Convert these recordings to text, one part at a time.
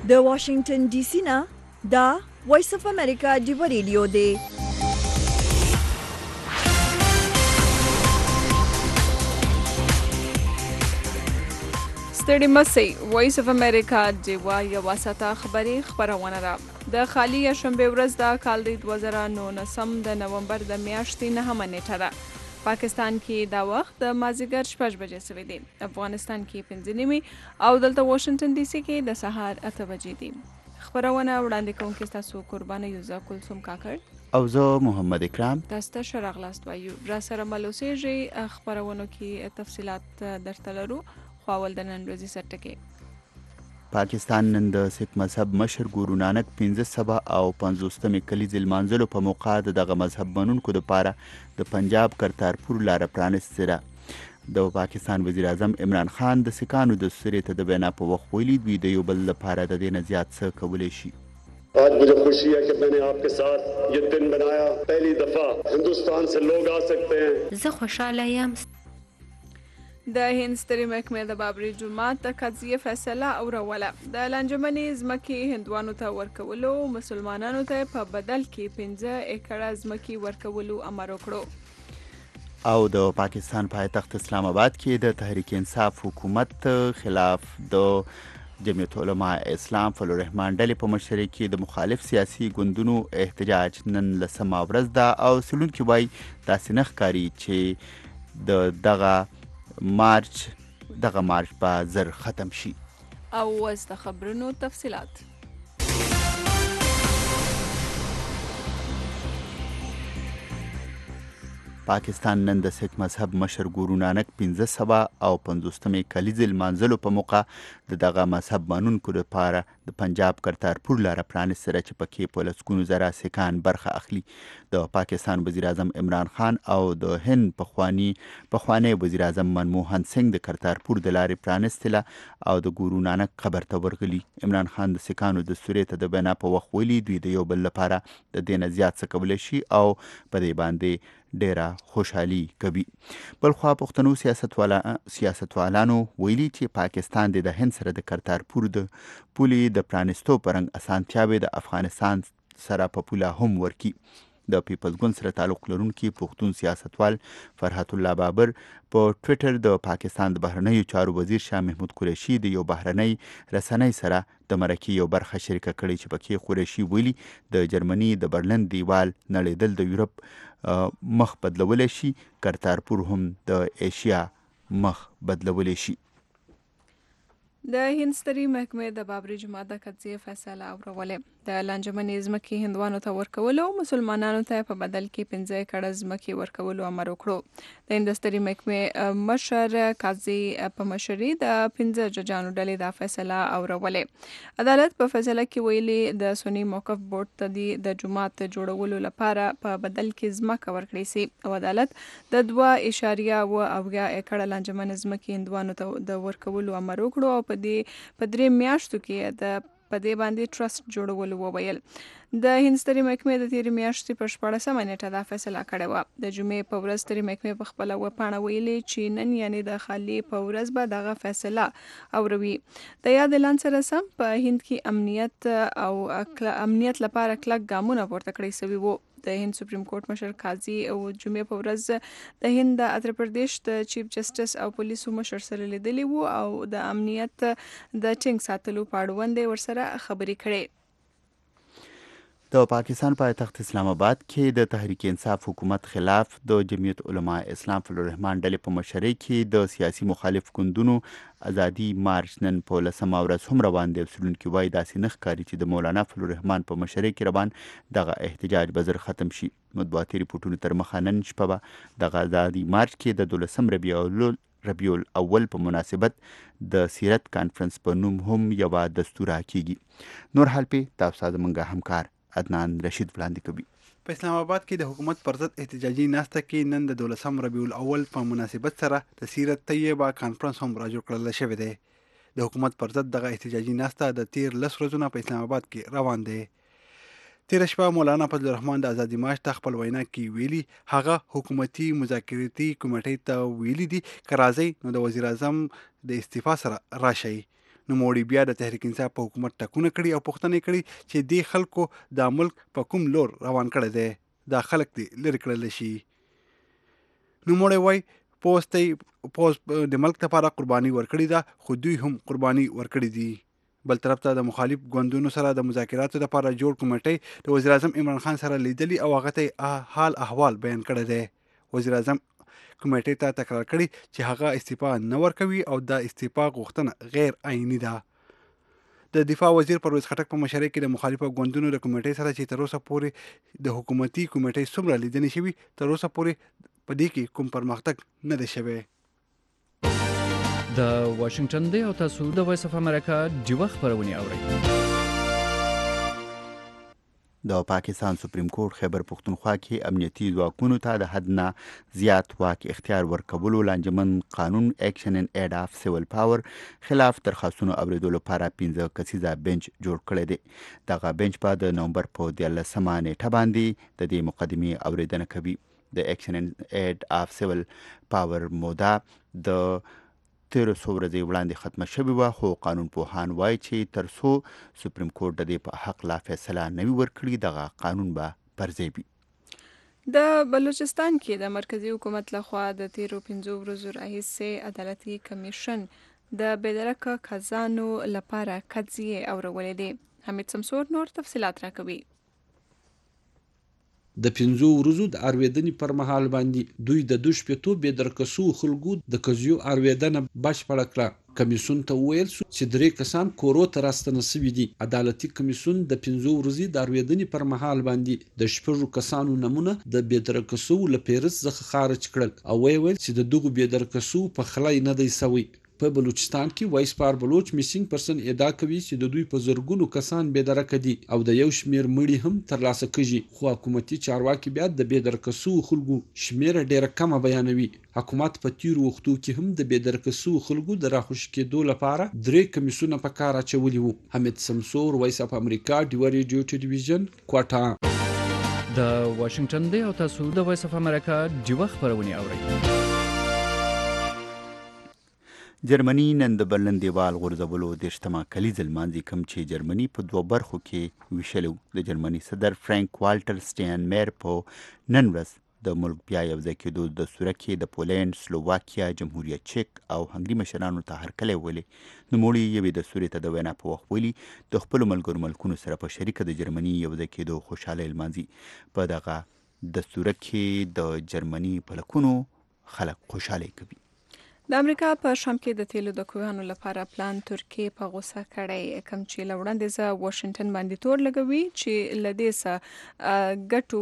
د واشنگټن ډي سي نه دا وایس اف امریکا دی ریډیو دی. ستړي مسئ وایس اف امریکا دیوا یوه ساعته خبري خپرونه ده. د خالي شنبې ورځ د کال 2019 د نومبر د میاشتې 9مه نیټه ده. پاکستان کې دا وخت د مازدیګر 6 بجې سوی دی. افغانستان کې 5 نیمې او دلته واشنگټن ډي سي کې د سهار 8 بجې دي. خبرونه وړاندې کوونکي تاسو قربانه یوزا کلثوم کاکړ او زه محمد اکرام تاسو ته ښه راغلاست وایو. را سره مل اوسېږئ. خبرونو کې تفصیلات درته لرو. خواول د نن ورځې سرټکي. پاکستان نن د سکھ مذهب مشر ګورو نانک 550 کلیزې لمانځلو په موقع دغه مذهب منونکو دپاره د پنجاب کرتارپور لاره پرانستې ده. د پاکستان وزیر اعظم عمران خان د سکانو د سورې ته د بینا په وخت ویلي دوی د یو بل لپاره د دې نه زیات څه کولی شي. आज मुझे खुशी है कि मैंने आपके साथ ये दिन बनाया. पहली दफा हिंदुस्तान से लोग आ सकते हैं. زه خوشاله یم. د هند سترې محکمې د بابري جومات د قضیې فیصله اوروله. د لانجمنې ځمکې هندوانو ته ورکولو مسلمانانو ته په بدل کې 15 ایکړه ځمکې ورکولو امر وکړو. او د پاکستان پایتخت اسلام آباد کې د تحریک انصاف حکومت خلاف د جمعیت علما اسلام فضل الرحمن ډلې په مشرۍ کې د مخالف سیاسي ګوندونو احتجاج نن 10مه ورځ ده او څېړونکي وایي داسې نه ښکاري چې دغه مارچ به زر ختم شي. او اوس د خبرونو تفصیلات. پاکستان نن د سکھ مذهب مشر ګورو نانک 550 کلیزې لمانځلو په موقع دغه مذهب منونکو لپاره د پنجاب کرتارپور لاره پرانستې ده چې پکې په لسګونو زره سکان برخه اخلي. د پاکستان وزیر اعظم عمران خان او د هند پخوانی وزیر اعظم منموهن سنگ د کرتارپور د لارې پرانستله او د ګورو نانک قبر ته ورغلي. عمران خان د سکانو د سورې ته د بینا په وخت ویلي دوی د یو بل لپاره د دې نه زیات څه کولی شي او په دې باندې ډیره خوشحالي کوي. بلخوا پښتنو سیاستوالانو ویلي چې پاکستان د هند سره د کرتارپور د پولې د پرانستو پرنګ اسانتیاوې د افغانستان سره په پوله هم ورکي. د پیپلز ګوند سره تعلق لرونکي پښتون سیاستوال فرحت الله بابر په ټویټر د پاکستان د بهرنیو چارو وزیر شاه محمود قریشي د یو بهرنۍ رسنۍ سره د مرکې یو برخه شریکه کړې چې پکې قریشي ویلي د جرمني د برلن دیوال نړېدل د یورپ مخ بدلولی شي، کرتارپور هم د ایشیا مخ بدلولی شي. د هند سترې محکمې د بابري جومات د قضیې فیصله اورولې. د لانجمنې ځمکې هندوانو ته ورکولو او مسلمانانو ته په بدل کې 15 ایکړه ځمکې ورکولو امر وکړو. د هند سترې محکمې مشر قاضي په مشرۍ د 15 ججانو ډلې دا فیصله اورولې. عدالت په فیصله کې ویلي د سنی موقف بورډ ته د جومات جوړولو لپاره په بدل کې ځمکه ورکړی سي او عدالت د 2.8 ایکړه لانجمنې ځمکې هندوانو ته د ورکولو امر وکړو او په 3 میاشتو کې په دې باندې ټرست جوړولو وویل. د هند سترې محکمې د تېرې میاشتې په 14مه نیټه دا فیصله کړې وه. د جمعې په ورځ سترې محکمې په خپله وپاڼه ویلې چې نن یعنې د خالي په ورځ به دغه فیصله اوروي. د یاد اعلان سره سم په هند کې امنیت لپاره کلک ګامونه پورته کړی سوي وو. د هند سپریم کورټ مشر قاضي او جمعې په ورځ د هند د اتر پردیش د چیف جسټس او پولیسو مشر سره لیدلی وو او د امنیت د ټینګ ساتلو په اړوند ورسره خبرې کړې. د پاکستان پایتخت اسلام آباد کې د تحریک انصاف حکومت خلاف د جمعیت علما اسلام فضل الرحمن ډلې په مشرۍ کې د سیاسي مخالف ګوندونو ازادي مارچ نن په 10مه ورځ هم روان دی. څېړونکي وایي داسې نه ښکاري چې د مولانا فضل الرحمن په مشرۍ کې روان دغه احتجاج به زر ختم شي. مطبوعاتي ریپورټونو تر مخه نن شپه به دغه ازادي مارچ کې د 12 ربیع الاول په مناسبت د سیرت کانفرنس په نوم هم یوه دستوره کیږي. نور حال پې تاسو زموږ همکار عدنان رشید وړاندې کوي. په اسلام آباد کې د حکومت پر ضد احتجاجي ناسته کې نن د 12 ربیع الاول په مناسبت سره د سیرت طیبه کانفرنس هم راجوړ کړل شوی دی. د حکومت پر ضد دغه احتجاجي ناسته د تیر 10 ورځې په اسلام آباد کې روان دی. تیر شپه مولانا فضل الرحمن د ازادي مارچ ته خپل وینا کې ویلي هغه حکومتي مذاکراتي کمیټې ته ویلي دي که راځي نو د وزیر اعظم د استعفا سره راشي. نوموړي بیا د تحریک انصاف په حکومت ټاکنه کړي او پوښتنه کړي چې دې خلکو د ملک په کوم لور روان کړی دی، دا خلک دې لرې کړلی شي. نوموړی وایي پوز د ملک لپاره قرباني ورکړې ده، خو دوی هم قرباني ورکړي دي. بل طرف ته د مخالف ګوندونو سره د مذاکراتو لپاره جوړ کمیټې د وزیر اعظم عمران خان سره لیدلي او هغه ته حال احوال بیان کړی دی. وزیر اعظم کمیټې ته تکرار کړي چې هغه استعفا نه ورکوي او د استعفا غوښتنه غیر عیني ده. د دفاع وزیر پرویز خټک په مشرۍ کې د مخالفو ګوندونو د کمیټې سره چې تر اوسه پورې د حکومتي کمیټې څومره لیدنې شوي، تر اوسه پورې په دې کې کوم پرمختګ نه دی شوی. د واشنگټن دی او تاسو د وایس اف امریکا ډیوه خبرونه اورئ. د پاکستان سپریم کورټ خیبر پختونخوا کې امنیتي ځواکونو ته د حد نه زیات واک اختیار ورکولو لانجمن قانون اکشن ان ایډ اف سیول پاور خلاف درخواستونو اوریدلو لپاره 15 کسیزه بنچ جوړ کړی دی. دغه بنچ په د نومبر په 13 نیټه باندې د دې مقدمې اوریدنه کوي. د اکشن ان ایډ اف سیول پاور موده د 1300 ورځې وړاندې ختمه شوې وه، خو قانون پوهان وایي چې تر څو سپریم کورټ د دې په حق لا فیصله نه وي ورکړې، دغه قانون به پر ځای وي. د بلوچستان کې د مرکزی حکومت لخوا د تیرو 15 ورځو راهیسې عدالتي کمیشن د بېدرکه کسانو لپاره قضیې اورولې دي. حمید سمسور نور تفصیلات راکوي. د 15 ورځو د ارویدنې پر مهال باندې دوی د 2 بېدرکسو خلکو د قضیو ارویدنه بشپړه کړه. کمیسیون ته ویل شو چې 3 کسان کورو ته راستنه شوي دي. عدالتي کمیسیون د 15 ورځې د ارویدنې پر مهال باندې د 6 کسانو نمونه د بېدرکسو له پیرس څخه خارج کړل او ویل چې د دغو بېدرکسو په خلای نه دی سوی. په بلوچستان کې وایس پار بلوچ میسینګ پرسن ادعا کوي چې د دوی په زرګونو کسان بېدرکه دي او د یو شمیر مړي هم ترلاسه کیږي، خو حکومتي چارواکي بیا د بېدرکسو خلکو شمیر ډیره کمه بیانوي. حکومت په تیرو وختو کې هم د بېدرکسو خلکو د راخوش کېدو لپاره 3 کمیسونه په کار اچولي وو. حمید سمسور، وایس اف امریکا، ډیوه ریډیو ټلویزیون، کوټه. د واشنگټن دی او تاسو د وایس اف امریکا ډیوه خبرونه اورئ. جرمني نن د برلین دیوال غورځولو 10مه کلیز لمانځي، کوم چې جرمني په 2 برخو کې ویشلو. د جرمني صدر فرانک والټر سټاینمایر په نن ورځ د ملک بیا یو ځای کېدو د سوره کې د پولینډ، سلوواکیا، جمهوریت چک او هنګري مشرانو ته هرکلی ویلي. نوموړي یوې د سورې ته د وینا په وخت ویلي د خپلو ملګرو ملکونو سره په شریکه د جرمني یو ځای کېدو خوشحالۍ لمانځي. په دغه د سوره کې د جرمني په لکونو خلک خوشحالۍ کوي. د امریکا په شام کې د تیلو د کویانو لپاره پلان ترکیه په غوسه کړی، کوم چې له وړاندې ځه واشنگټن باندې تور لګوي چې له دې څخه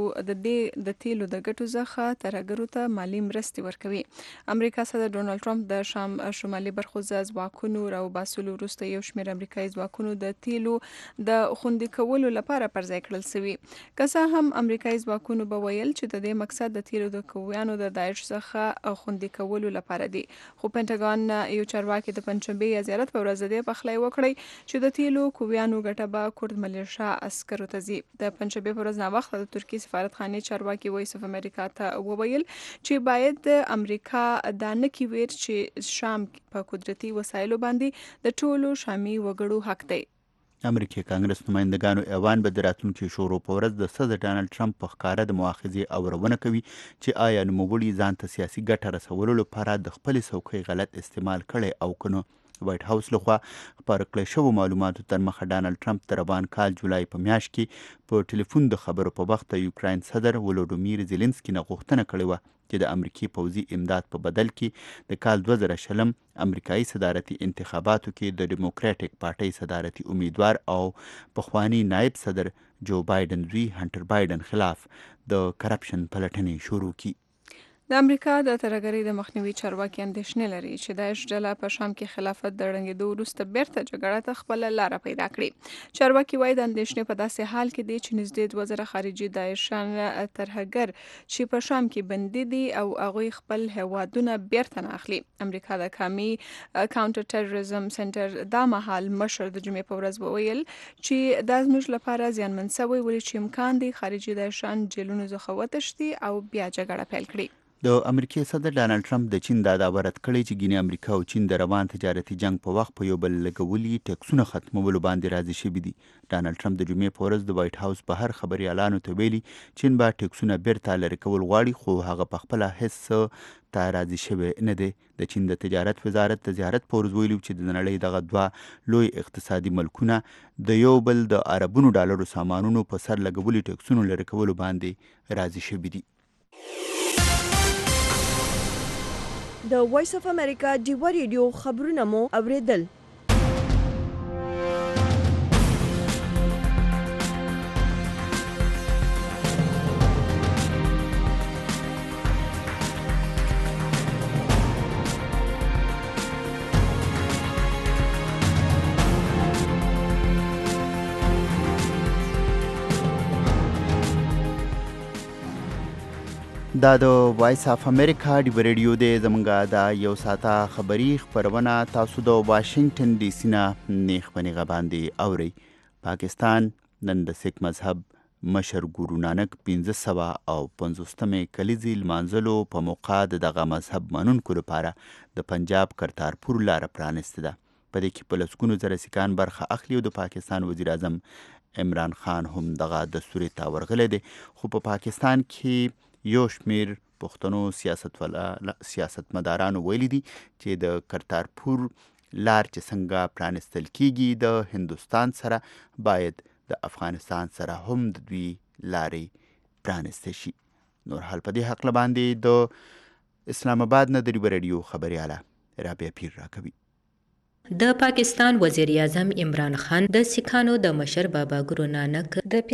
ګټو د تیلو د ګټو څخه ترهګرو ته مالي مرستې ورکوي. امریکا صدر ډونالد ټرمپ د شام شمالي برخو ځواکونو راوباسلو وروسته یو شمېر امریکایي ځواکونو د تیلو د خوندي کولو لپاره پر ځای کړل شوي. که څه هم امریکایي ځواکونو به ویل چې د دې مقصد د تیلو د کویانو د داعش څخه خوندي کولو لپاره دی، خو پینټاګان یو چارواکي د پنځشنبې یا زیارت په ورځ د پخلی وکړی چې د تیلو کویانو ګټه به کورد ملیشا عسکرو ته ځي. د پنځشنبې په ورځ ناوخته د ترکیې سفارتخانې چارواکي وایس اف امریکا ته وویل چې باید د امریکا دا نه کوي چې شام په قدرتي وسایلو باندې د ټولو شامي وګړو حق دی. امریکای کانګرس نمایندګانو ایوان به د راتلونکي شورو په ورځ د صدر ډانلډ ټرمپ په ښکاره د مؤاخذې اورونه کوي چې آیا نوموړي ځان ته سیاسي ګټه رسولو لپاره د خپلې څوکۍ غلط استعمال کړی او که نه. وایټ هاوس لخوا خپاره کړی شوو معلوماتو تر مخه ډانلډ ټرمپ د روان کال جولای په میاشت کې په ټلیفون د خبرو په وخت د یوکراین صدر ولودیمیر زیلنسکي نه غوښتنه کړې وه چې د امریکي پوځي امداد په بدل کې د کال 2020 امریکایي صدارتي انتخاباتو کې د ډیموکراټیک پارټۍ صدارتي امیدوار او پخوانی نایب صدر جو بایدن زوی هنټر بایدن خلاف د کرپشن پلټنې شروع کړي. د امریکا د ترهګرۍ د مخنیوي چارواکي اندېښنې لري چې داعش ډله په شام کې خلافت د ړنګېدو وروسته بیرته جګړه ته خپله لاره پیدا کړي. چارواکي وایي د اندېښنې په داسې حال کې دی چې نږدې 2000 خارجي داعشان ترهګر چې په شام کې بندي دي او هغوی خپل هیوادونه بیرته نه اخلي. امریکا د قومي کاونټر ټیرریزم سنټر دا مهال مشر د جمعې په ورځ وویل چې دا زموږ لپاره زیانمن شوی ولې چې امکان دی خارجي داعشان جیلونو څخه وتښتي او بیا جګړه پیل کړي. د امریکای صدر ډانلډ ټرمپ د چین دا دعوه رد کړې چې ګینې امریکا او چین د روان تجارتي جنگ په وخت په یو بل لګولي ټکسونه ختمولو باندې راضي شوي دي. ډانلډ ټرمپ د جمعې په ورځ د وایټ هاوس بهر خبریالانو ته ویلي چین به ټکسونه بیرته لرې کول غواړي، خو هغه پخپله هیڅ څه ته راضي شوی نه دی. د چین د تجارت وزارت د زیارت په ورځ ویلي چې د نړۍ دغه دوه لوی اقتصادي ملکونه د یو بل د اربونو ډالرو سامانونو په سر لګولي ټکسونو لرې کولو باندې راضي شوي دي. د وایس اف امریکا ډیوا ریډیو خبرونه مو اوریدل. دا د وایس اف امریکا ډیوا ریډیو دی. زمونږ د یو ساعته خبري خپرونه تاسو د واشنگټن ډي سي نه نیغ په نیغه باندې اورئ. پاکستان نن د سیک مذهب مشر ګورو نانک 550 کلیزې لمانځلو په موقع د دغه مذهب منونکو لپاره د پنجاب کرتارپور لاره پرانستې ده. په دې کې په لسګونو زره سیکان برخه اخلي او د پاکستان وزیر اعظم عمران خان هم دغه دستور ته ورغلی دی. خو په پاکستان کې یو شمیر پښتنو سیاستمدارانو ویلي دي چې د کرتارپور لار چې څنګه پرانستل کیږي د هندوستان سره باید د افغانستان سره هم د دوی لارې پرانسته شي. نور حال په دې حق باندې د اسلام آباد نه د ډیوا ریډیو خبرياله رابعه پیر راکوي. د پاکستان وزیر اعظم عمران خان د سیکانو د مشر بابا ګورو نانک د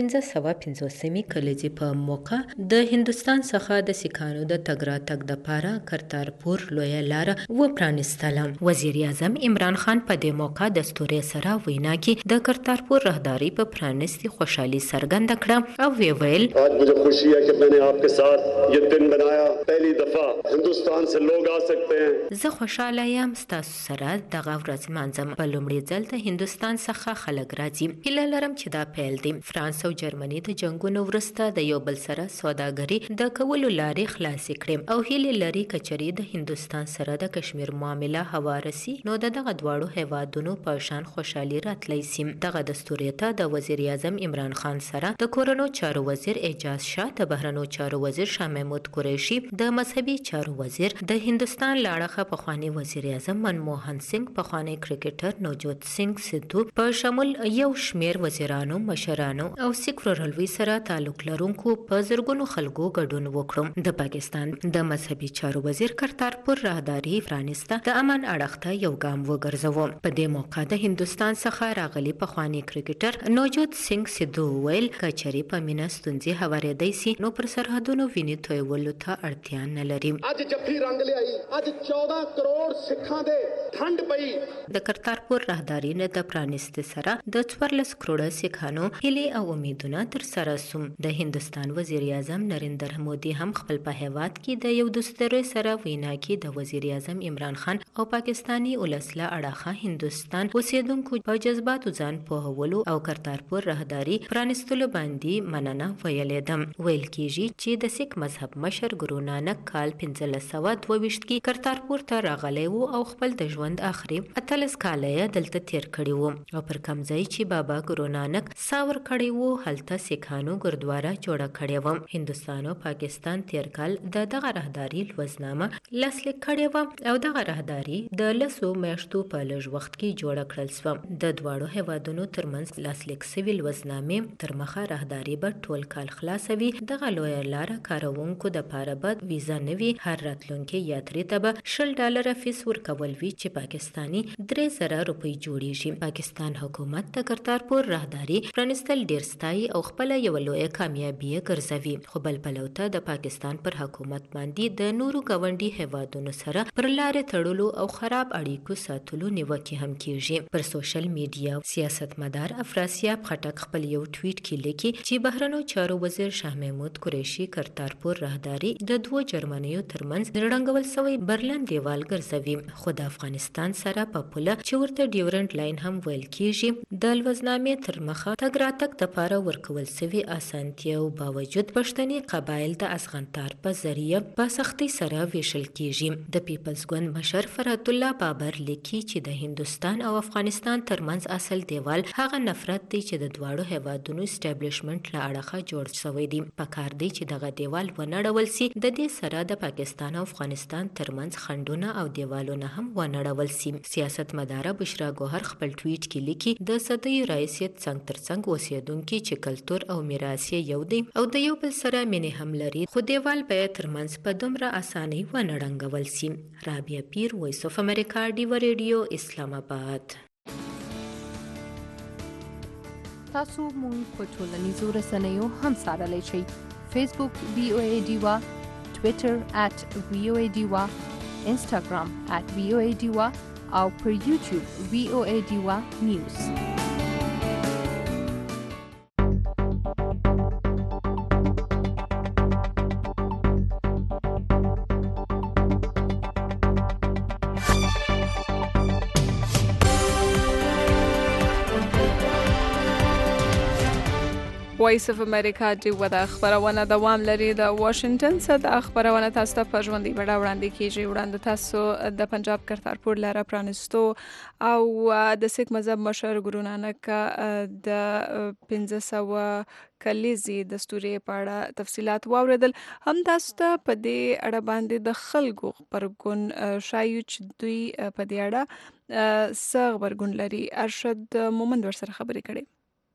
550 کلیزې په موقع د هندوستان څخه د سیکانو د تګ راتګ دپاره کرتارپور لویه لاره وپرانستله. وزیر اعظم عمران خان په دې موقع د ستوري سره وینا کې د کرتارپور راهداري په پرانستي خوشحالي څرګنده کړه او وی ویل आज मुझे खुशी है कि मैंने आपके साथ ये दिन बनाया. पहली दफा हिंदुस्तान से लोग आ सकते हैं. زه خوشاله یم ستاسو سره دغه ورځ مانځم. په لومړي ځل د هندوستان څخه خلک راځي. هیله لرم چې دا پیل دی. فرانس او جرمني د جنگونو وروسته د یو بل سره سوداګري د کولو لارې خلاصې کړې او هیله لري کچري د هندوستان سره د کشمیر معامله هوارسي نو دغه دواړو هیوادونو په شان خوشحالي راتلی سي. دغه دستوري ته د وزیر اعظم عمران خان سره د کورونو چارو وزیر اعجاز شاه، د بهرنیو چارو وزیر شاه محمود قریشي، د مذهبي چارو وزیر د هندوستان لاړخه پخوانی وزیر اعظم منموهن سنگ، پخوانی کرکټر نوجوت سنگ سدھو په شمول یو شمیر وزیرانو، مشرانو او سیک ورلوي سره تعلق لرونکو په زرګونو خلکو ګډون وکړو. د پاکستان د مذهبي چارو وزیر کرتارپور راهداري پرانسته د امن اړخته یو ګام وګرځوم. په دې موقع د هندوستان څخه راغلي پخوانی کرکټر نوجوت سنگ سدھو ویل کچري په مینا ستونزې هوارېدای سي نو پر سرحدونو ویني تویولو ته اړتیا نه لري. ਅੱਜ ਜੱਫੀ رنگ ਲਿਆਈ, ਅੱਜ 14 ਕਰੋੜ ਸਿੱਖਾਂ ਦੇ ਠੰਡ ਪਈ. د کرتارپور راهداري نه د پرانستې سره د 14 کروڑه سیکانو هیلې او امیدونه تر سره سوم. د هندوستان وزیر اعظم نریندر مودي هم خپل په هیواد کې د یو دستوري سره وینا کې د وزیر اعظم عمران خان او پاکستانی ولسله اړخه هندوستان اوسیدونکو په جذباتو ځان پوهولو او کرتارپور راهداري پرانستلو باندې مننه ویلې ده. ویل کېږي چې د سیک مذهب مشر ګورو نانک کال 1522 کې کرتارپور ته راغلی و او خپل د ژوند آخري 18 کاله دلته تیر کړی وو او پر کوم ځای چې بابا ګورو نانک ساور کړی وو هلته سیکانو ګردواره جوړه کړې وه. هندوستان او پاکستان تیر کال دغه راهداري لوزنامه لاسلیک کړې وه او دغه راهداري د لسو میاشتو په لږ وخت کې جوړه کړل سوه. د دواړو هیوادونو ترمنځ لاسلیک سوي لوزنامې تر مخه راهداري به ټول کال خلاصوي. دغه لویه لاره کاروونکو دپاره به ویزا نه وي. هر راتلونکي یاتري ته به $10 فیس ورکول وي چې پاکستاني 3000 روپۍ جوړیږي. پاکستان حکومت د کرتارپور راهداري پرانستل ډیر ستایي او خپل یو لویه کامیابي ګرځوي. خو بل پلو ته د پاکستان پر حکومت باندې د نورو ګاونډي هیوادونو سره پر لارې تړلو او خراب اړیکو ساتلو نیوکې هم کیږي. پر سوشل میډیا سیاستمدار افراسیاب خټک خپل یو ټویټ کې لیکي چې بهرنیو چارو وزیر شاه محمود قریشي کرتارپور راهداري د دوه جرمنیو ترمنځ رنګول شوی برلن دیوال ګرځوي. خو د افغانستان سره په پوله چې ورته ډیورنډ لاین هم ویل کیږي د لوزنامې تر مخه تګ راتګ دپاره ورکول سوي اسانتیاو باوجود پښتني قبایل د ازغنتار په ذریعه په سختۍ سره ویشل کیږي. د پیپلز ګوند مشر فرحت الله بابر لیکي چې د هندوستان او افغانستان ترمنځ اصل دیوال هغه نفرت دی چې د دواړو هیوادونو اسټابلیشمنت له اړخه جوړ شوی دی. پکار دی چې دغه دیوال ونړول سي. د دې سره د پاکستان او افغانستان ترمنځ خنډونه او دیوالونه هم ونړول سي. سیاست مداره بشرا ګوهر خپل ټویټ کې لیکي د صدیو رئیسیت څنګ تر څنګ اوسیدونکي چې کلتور او میراث یې یو دی او د یو بل سره مینې هم لري، خو دیوال باید ترمنځ په دومره اسانۍ ونړنګول سي. رابعه پیر، وایس اف امریکا، ډیو ریډیو، اسلام آباد. تاسو مونږ په ټولنیزو رسنیو هم څارلی شئ. فیسبوک VOA ډیوا، ټویټر @VOA ډیوا، انسټاګرام @VOA ډیوا او پر یوټیوب VOA ډیوا نیوز. وایس اف امریکا ډیو د خبرونه دوام لري. د واشنگټن څخه د خبرونه تاسو ته په ژوندۍ بڼه وړاندې کیږي. وړاندې تاسو د پنجاب کرتارپور لاره پرانستو او د سیک مذهب مشر ګورو نانک د 1500 کلیزي د ستوري په اړه تفصيلات واوریدل. هم تاسو ته په دې اړه باندې د خلکو خبرګون شایو چې دوی په دې اړه څه خبرګون لري. ارشد مومند ورسره خبرې کړي.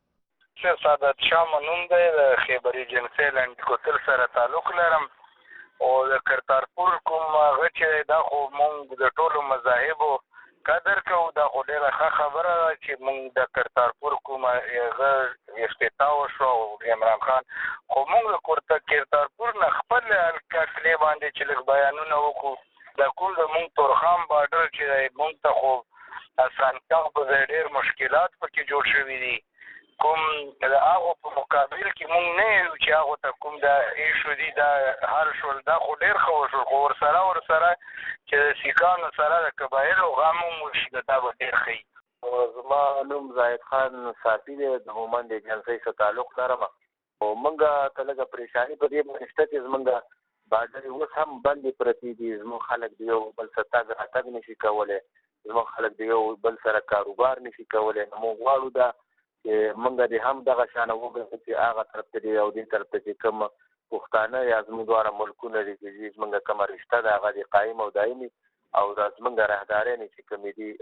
چې سعادت شاه منوم دی، د خیبر ایجنسي لنډ کوتل سره تعلق لرم او د کرتارپور کوم هغه چې دا خو مونږ د ټولو مذاهبو قدر کوو. دا خو ډېره ښه خبره ده چې مونږ د کرتارپور کوم هغه افتتاح وشو او عمران خان، خو مونږ د کرتارپور نه خپل کتلې باندې چې لږ بیانونه وکړو. د کوم د مونږ تورخام بارډر چې مونږ ته خو اسانتیا په ځای ډېر مشکلات پکې جوړ شوي دي. کوم د هغو په مقابل کې مونږ نه یو چې هغو ته کوم دا ایشو دي دا حل شول. دا خو ډېر ښه وشول، خو ورسره چې د سیکانو سره د قبایلو غم هم وشي دا به ډېر ښه وي. زما نوم زاهد خان صافي دی، د مومند ایجنسۍ سره تعلق لرم. او موږ ته لږه پریشاني په دې باندې شته چې زموږ بارډرې اوس هم بندې پرتې دي. زموږ خلک د یو بل سره تګ راتګ نشي کولی، زموږ خلک د یو بل سره کاروبار نشي کولی. نو موږ غواړو دا چې موږ دې هم دغه شانه وګڼو چې هغه طرف ته دي او دې طرف ته چې کوم پښتانه یا زموږ دواړه ملکونه دي چې زموږ کومه رشته ده هغه دې قایم او دایمي او دا زموږ رهدارۍ چې کومې دي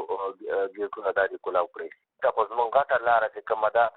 ګیرکونه دا دې کلاو کړي. دا خو زموږ غټه لاره چې کومه ده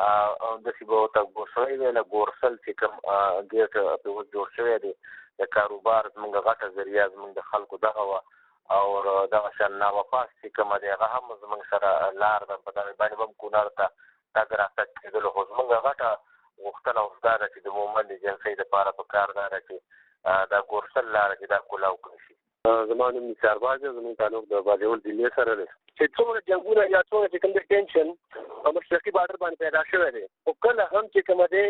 داسې به ورته ګورسلۍ ویله ګورسل چې کوم ګیټ پرې اوس جوړ شوی دی د کاروبار زموږ غټه ذریعه زموږ د خلکو دغه وه او دغه شان ناوپاس چې کومه دی هغه هم زموږ سره لار ده. په دغې باندې به هم کونړ ته تګ راتګ کېدلو. خو زموږ غټه غوښتنه اوس دا ده چې د مومند ایجنسۍ دپاره په کار دا ده چې دا ګورسل لاره چې دا کولاو کړی شي. زما نوم نثار باز دی، زموږ تعلق د باجوړ ضلع سره دی. چې څومره جنګونه یا څومره چې کوم د ټینشن په مشرقي بارډر باندې پیدا شوی دی، خو کله هم چې کومه دی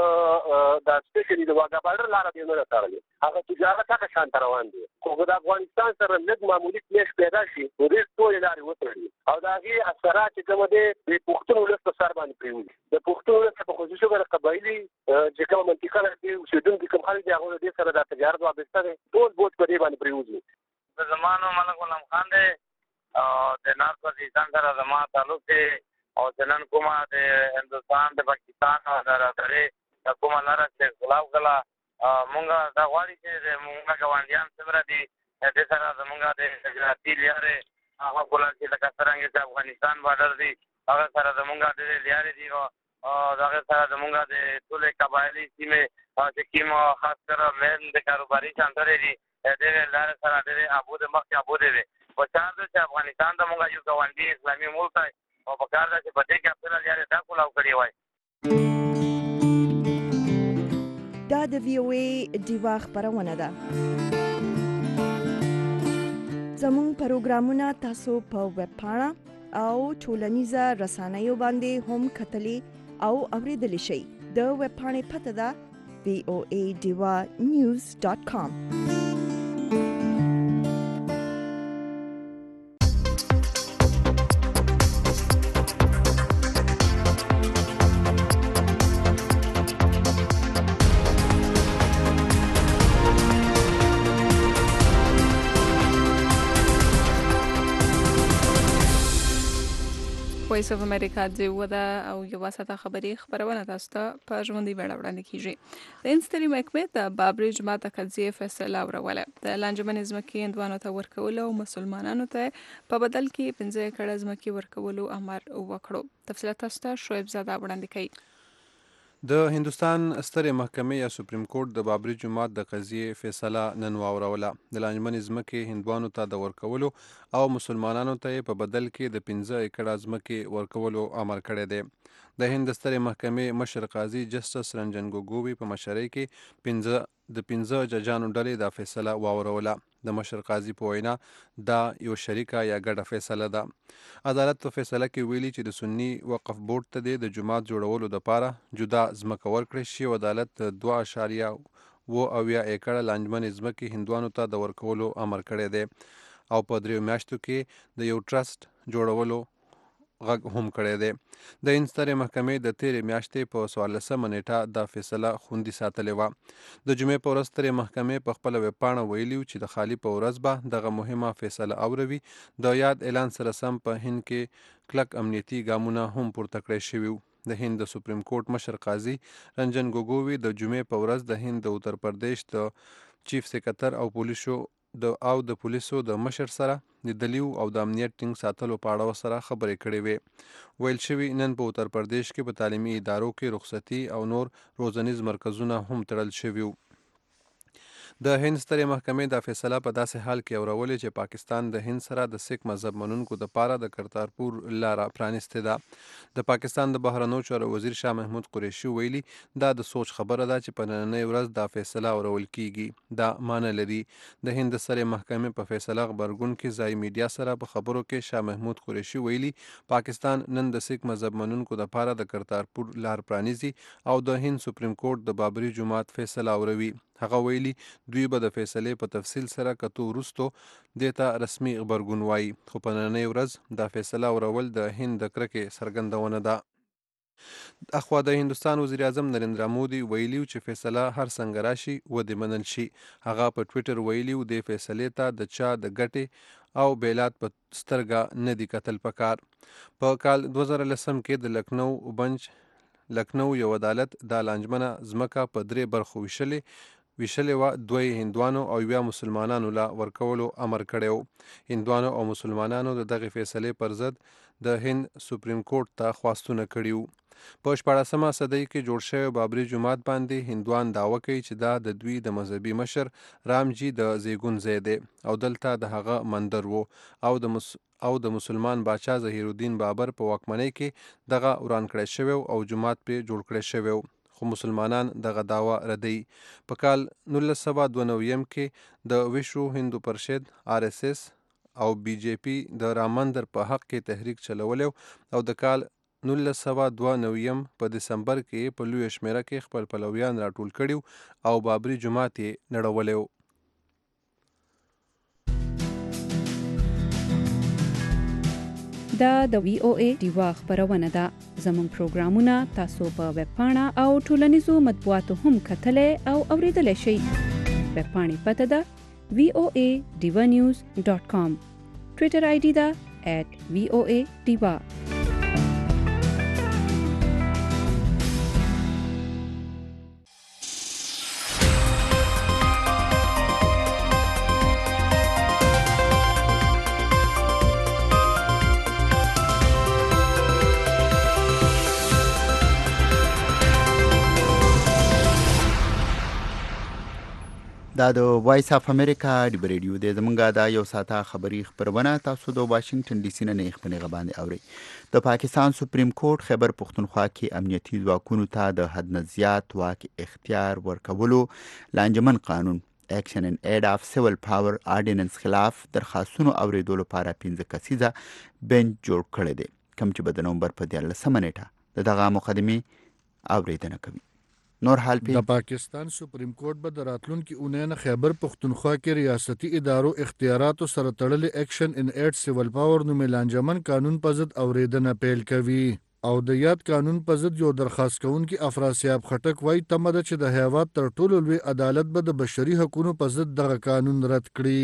د سپیشلي د واګا بارډر لاره دی نه ده تړلې، هغه تجارت هغه شان ته روان دی. خو د افغانستان سره لږ معمولي کلیش پیدا شي نو ډېر ټولې لارې وتړي او د هغې اثرات چې کومه دی د پښتون ولس په سر باندې پرېوځي. د پښتون ولس په خصوصي توګه قبایلي چې کومه منطقه ده کې اوسېدونکي کوم خلک دي هغوی له دې سره دا تجارت وابسته دی، ټول بوج په دې باندې پرېوځي. زما نوم ملک غلام خان دی او د نارت وزیرستان سره زما تعلق دی او چې نن کومه د هندوستان د پاکستان او د رادرې کومه لاره چې خلاف کړله مونږ دا غواړي چې مونږ ګاونډیان څومره دي دې سره زمونږ د تجارتي لارې هغه کوله چې لکه څرنګه چې افغانستان بارډر دی هغه سره زمونږ ډېرې لارې دي او د هغې سره زمونږ د ټولې قبایلي سیمې چې کوم خاص کر مین د کاروباري چانترې دي ډېرې لارې سره ډېرې ابودې مخکې ابودې وي. په کار ده چې افغانستان د مونږ یو ګاونډي اسلامي ملک دی او په کار ده چې په دې کې خپله لارې دا کولاو کړې وای. دا د VOA ډیوا خبرونه ده. زموږ پروګرامونه تاسو په ویب پاڼه او ټولنیزه رسنیو باندې هم کتلی او اوریدلی شئ. د ویب پاڼې پته ده voadivanews.com. وایس اف امریکا د ودا او یو واسطه خبري خبرونه تاسو ته په ژوندۍ وړاندې وړاندې کیږي د انستری محکمې د بابري جماعت قضیه فیصله اوروله د لانجمن ځمکې هندوانو ته ورکول او مسلمانانو ته په بدل کې 15 کړه ځمکې ورکولو امر وکړو. تفصیلات تاسو ته شعیب زاده وړاندې کوي. د هندوستان سترې محکمې یا سپریم کورټ د بابري جماعت د قضیې فیصله نن واوروله. د لانجمن ځمکې هندوانو ته د ورکولو او مسلمانانو ته په بدل کې د 15 ایکړه ځمکې ورکولو امر کړی دی. د هند سترې محکمې مشر قاضي جسټس رنجن ګوګوي په مشرۍ کې د 15 ججانو ډلې د فیصله واوروله. د مشر قاضي په وینا دا یو شریکه یا ګډه فیصله ده. عدالت په فیصله کې ویلي چې د سنی وقف بورډ ته د جماعت جوړولو لپاره جدا ځمکه ورکړی شي. عدالت 2.8 ایکړه لانجمن ځمکې هندوانو ته د ورکولو امر کړی دی او په 3 میاشتو کې د یو ټرست جوړولو غږ هم کړی دی. د هند سترې محکمې د تیرې میاشتې په 14 نیټه دا فیصله خوندي ساتلې وه. د جمعې په ورځ سترې محکمې په خپله ویبپاڼه ویلي چې د خالي په ورځ به دغه مهمه فیصله اوروي. د یاد اعلان سره سم په هند کې کلک امنیتي ګامونه هم پورته کړی شوي وو. د هند د سپریم کورټ مشر قاضي رنجن ګوګوي د جمعې په ورځ د هند د اتر پردیش د چیف سکرټر او د پولیسو د مشر سره د دلیو او د امنیت ټینګ ساتلو په اړه سره خبرې کړې وې. ویل شوي نن په اتر پردیش کې په تعلیمي ادارو کې رخصتي او نور روزنیز مرکزونه هم تړل شوي وو. د هند سترې محکمې دا فیصله په داسې حال کې اورولې چې پاکستان د هند سره د سیک مذهب منونکو د پاره د کرتارپور لاره پرانستې ده. د پاکستان د بهرنیو چارو وزیر شاه محمود قریشي ویلي دا د سوچ خبره ده چې په نننۍ ورځ دا فیصله اورول کیږي. دا معنی لري. د هند سترې محکمې په فیصله خبرګون کې ځای میډیا سره په خبرو کې شاه محمود قریشي ویلي پاکستان نن د سیک مذهب منونکو د پاره د کرتارپور لار پرانیزي او د هند سپریم کورټ د بابري جماعت فیصله اوروي. هغه ویلي دوی به د فیصلې په تفصیل سره کتو وروستو دیتا رسمي خبرګون وایي. خو په نننۍ ورځ دا فیصله اورول د هند د کرکې څرګندونه ده. اخوا د هندوستان وزیر اعظم نریندرا مودي ویلي چې فیصله هر څنګه راشي ودې منل شي. هغه په ټویټر ویلي د فیصلې ته د چا د ګټې او بیلات په سترګه نه دی کتل پکار. په کال 2010 کې د لکنو یو عدالت د لانجمنه ځمکه په 3 برخو ویشلې وه. 2 هندوانو او 1 مسلمانانو لا ورکولو امر کړی و. هندوانو او مسلمانانو د دغې فیصلې پر ضد د هند سپریم کورټ ته خواستونه کړي وو. په 14مه صدۍ کې جوړ شوی بابري جماعت باندې هندوان دعوه کوي چې دا د دوی د مذهبي مشر رامجی د زیږون ځای دی او دلته د هغه مندر وو او د مسلمان باچا ظهیر الدین بابر په واکمنۍ کې دغه وران کړی شوی او جماعت په جوړ کړی شوی. خو مسلمانان دغه دعوه ردی. په کال 1992 کې د وشو هندو پرشد RSS او BJP د رامندر په حق کې تحریک چلولی او د کال 1992 په دسمبر کې په لوی شمیره کې خپل پلویان راټول کړي او بابري جماعت یې نړولی و. دا د VOA ډیوا خبرونه ده. زموږ پروګرامونه تاسو په ویب پاڼه او ټولنیزو مطبوعاتو هم کتلی او اوریدلی شئ. ویب پاڼې پته ده voadivanews.com. ټویټر ID ده @VOA Diva. دا د وایس اف امریکا د ریډیو د زمونږه دا یو ساته خبري خبرونه تاسو د واشنگټن ډي سي نه خبرونه باندې اوري. د پاکستان سپریم کورټ خیبر پختونخوا کې امنیتي ځواکونو ته د حد نه زیات واک اختیار ورکولو لانجمن قانون اکشن ان اید اف سیول پاور آرډیننس خلاف درخواستونو اوریدلو لپاره 15 کسیزه بنچ جوړ کړی دی کوم چې په نومبر په 13 نیټه دغه مقدمه اوریدنه کوي. نور حال د پاکستان سپریم کورټ به د راتلونکي اونۍ نه خیبر پختونخوا کې ریاستي ادارو اختیاراتو سره تړلې اکشن ان ایډ سیول پاور نومې لانجمن قانون په ضد اوریدنه پیل کوي او د یاد قانون په ضد یو درخواست کوونکي افراسیاب خټک وایي تمه ده چې د هیواد تر ټولو لوی عدالت به د بشري حقوقو په ضد دغه قانون رد کړي.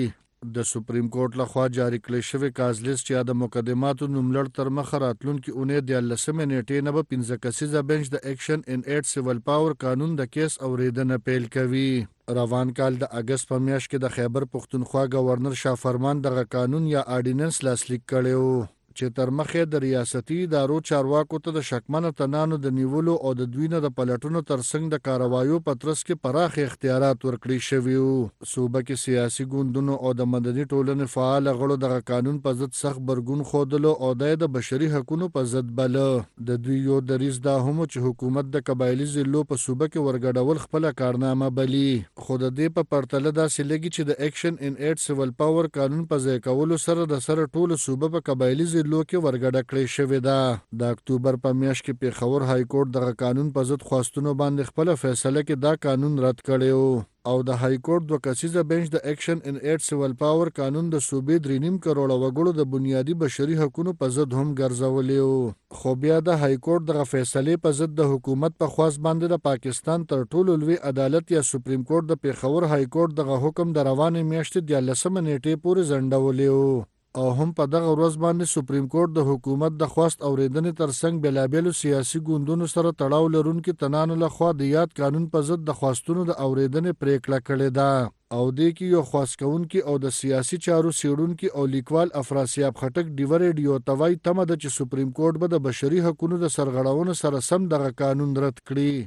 د سپریم کورټ لخوا جاری کړی شوی کازلیس چې د مقدماتو نوملړ تر مخه راتلونکي اونۍ د 14 نیټې نه به 15 کسیزه بنچ د ایکشن ان ایډ سیول پاور قانون د کیس اوریدنه پیل کوي. روان کال د اگست په میاشت کې د خیبر پښتونخوا گورنر شاه فرمان دغه قانون یا آرډیننس لاسلیک کړی و چې تر مخه د ریاستي ادارو چارواکو ته د شکمنه تنانو د نیولو او د دوی نه د پلټونو ترڅنګ د کاروایو په ترڅ کې پراخ اختیارات ورکړي شوي وو. صوبه کې سیاسي ګوندونو او د مدني ټولنې فعال غړو دغه قانون په ضد سخت برګون خودلو او د بشري حقوقو په ضد بله. د دوی یو دریځ دا هم چې حکومت د قبایلی ضلعو په صوبه کې ورګډول خپل کارنامه بلی، خو د دې په پرتله داسې لګي چې د ایکشن ان ایډ سیول پاور قانون په ځای کولو سره د سره ټول صوبه په قبایلی ضلعو کې ورګډه کړې شوې ده. د اکتوبر په میاشت کې پیښور های کورټ دغه قانون په ضد خواستونو باندې خپل فیصله کې دا قانون رد کړی او د های کورټ 2 کسیزه بنچ د ایکشن ان ایډ سیول پاور قانون د صوبې 3.5 کروڑه وګړو د بنیادی بشري حقوقو په ضد هم ګرځولې. خو بیا د های کورټ دغه فیصلې په ضد د حکومت په خواست باندې د پاکستان تر ټولو لوی عدالت یا سپریم کورټ د پیښور های کورټ دغه حکم د روانې میاشتې د 14 نیټې پورې ځنډولې او هم په دغه ورځ باندې سپریم کورټ د حکومت د خواست اوریدنې ترڅنګ بېلابېلو سیاسي ګوندونو سره تړاو لرونکي تنانو لخوا د یاد قانون په ضد د خواستونو د اوریدنې پریکړه کړې ده او دې کې یو خواست کوونکي او د سیاسي چارو څېړونکي او لیکوال افراسیاب خټک ډیوه ریډیو ته وایي تمه ده چې سپریم کورټ به د بشري حقوقو د سرغړونو سره سم دغه قانون رد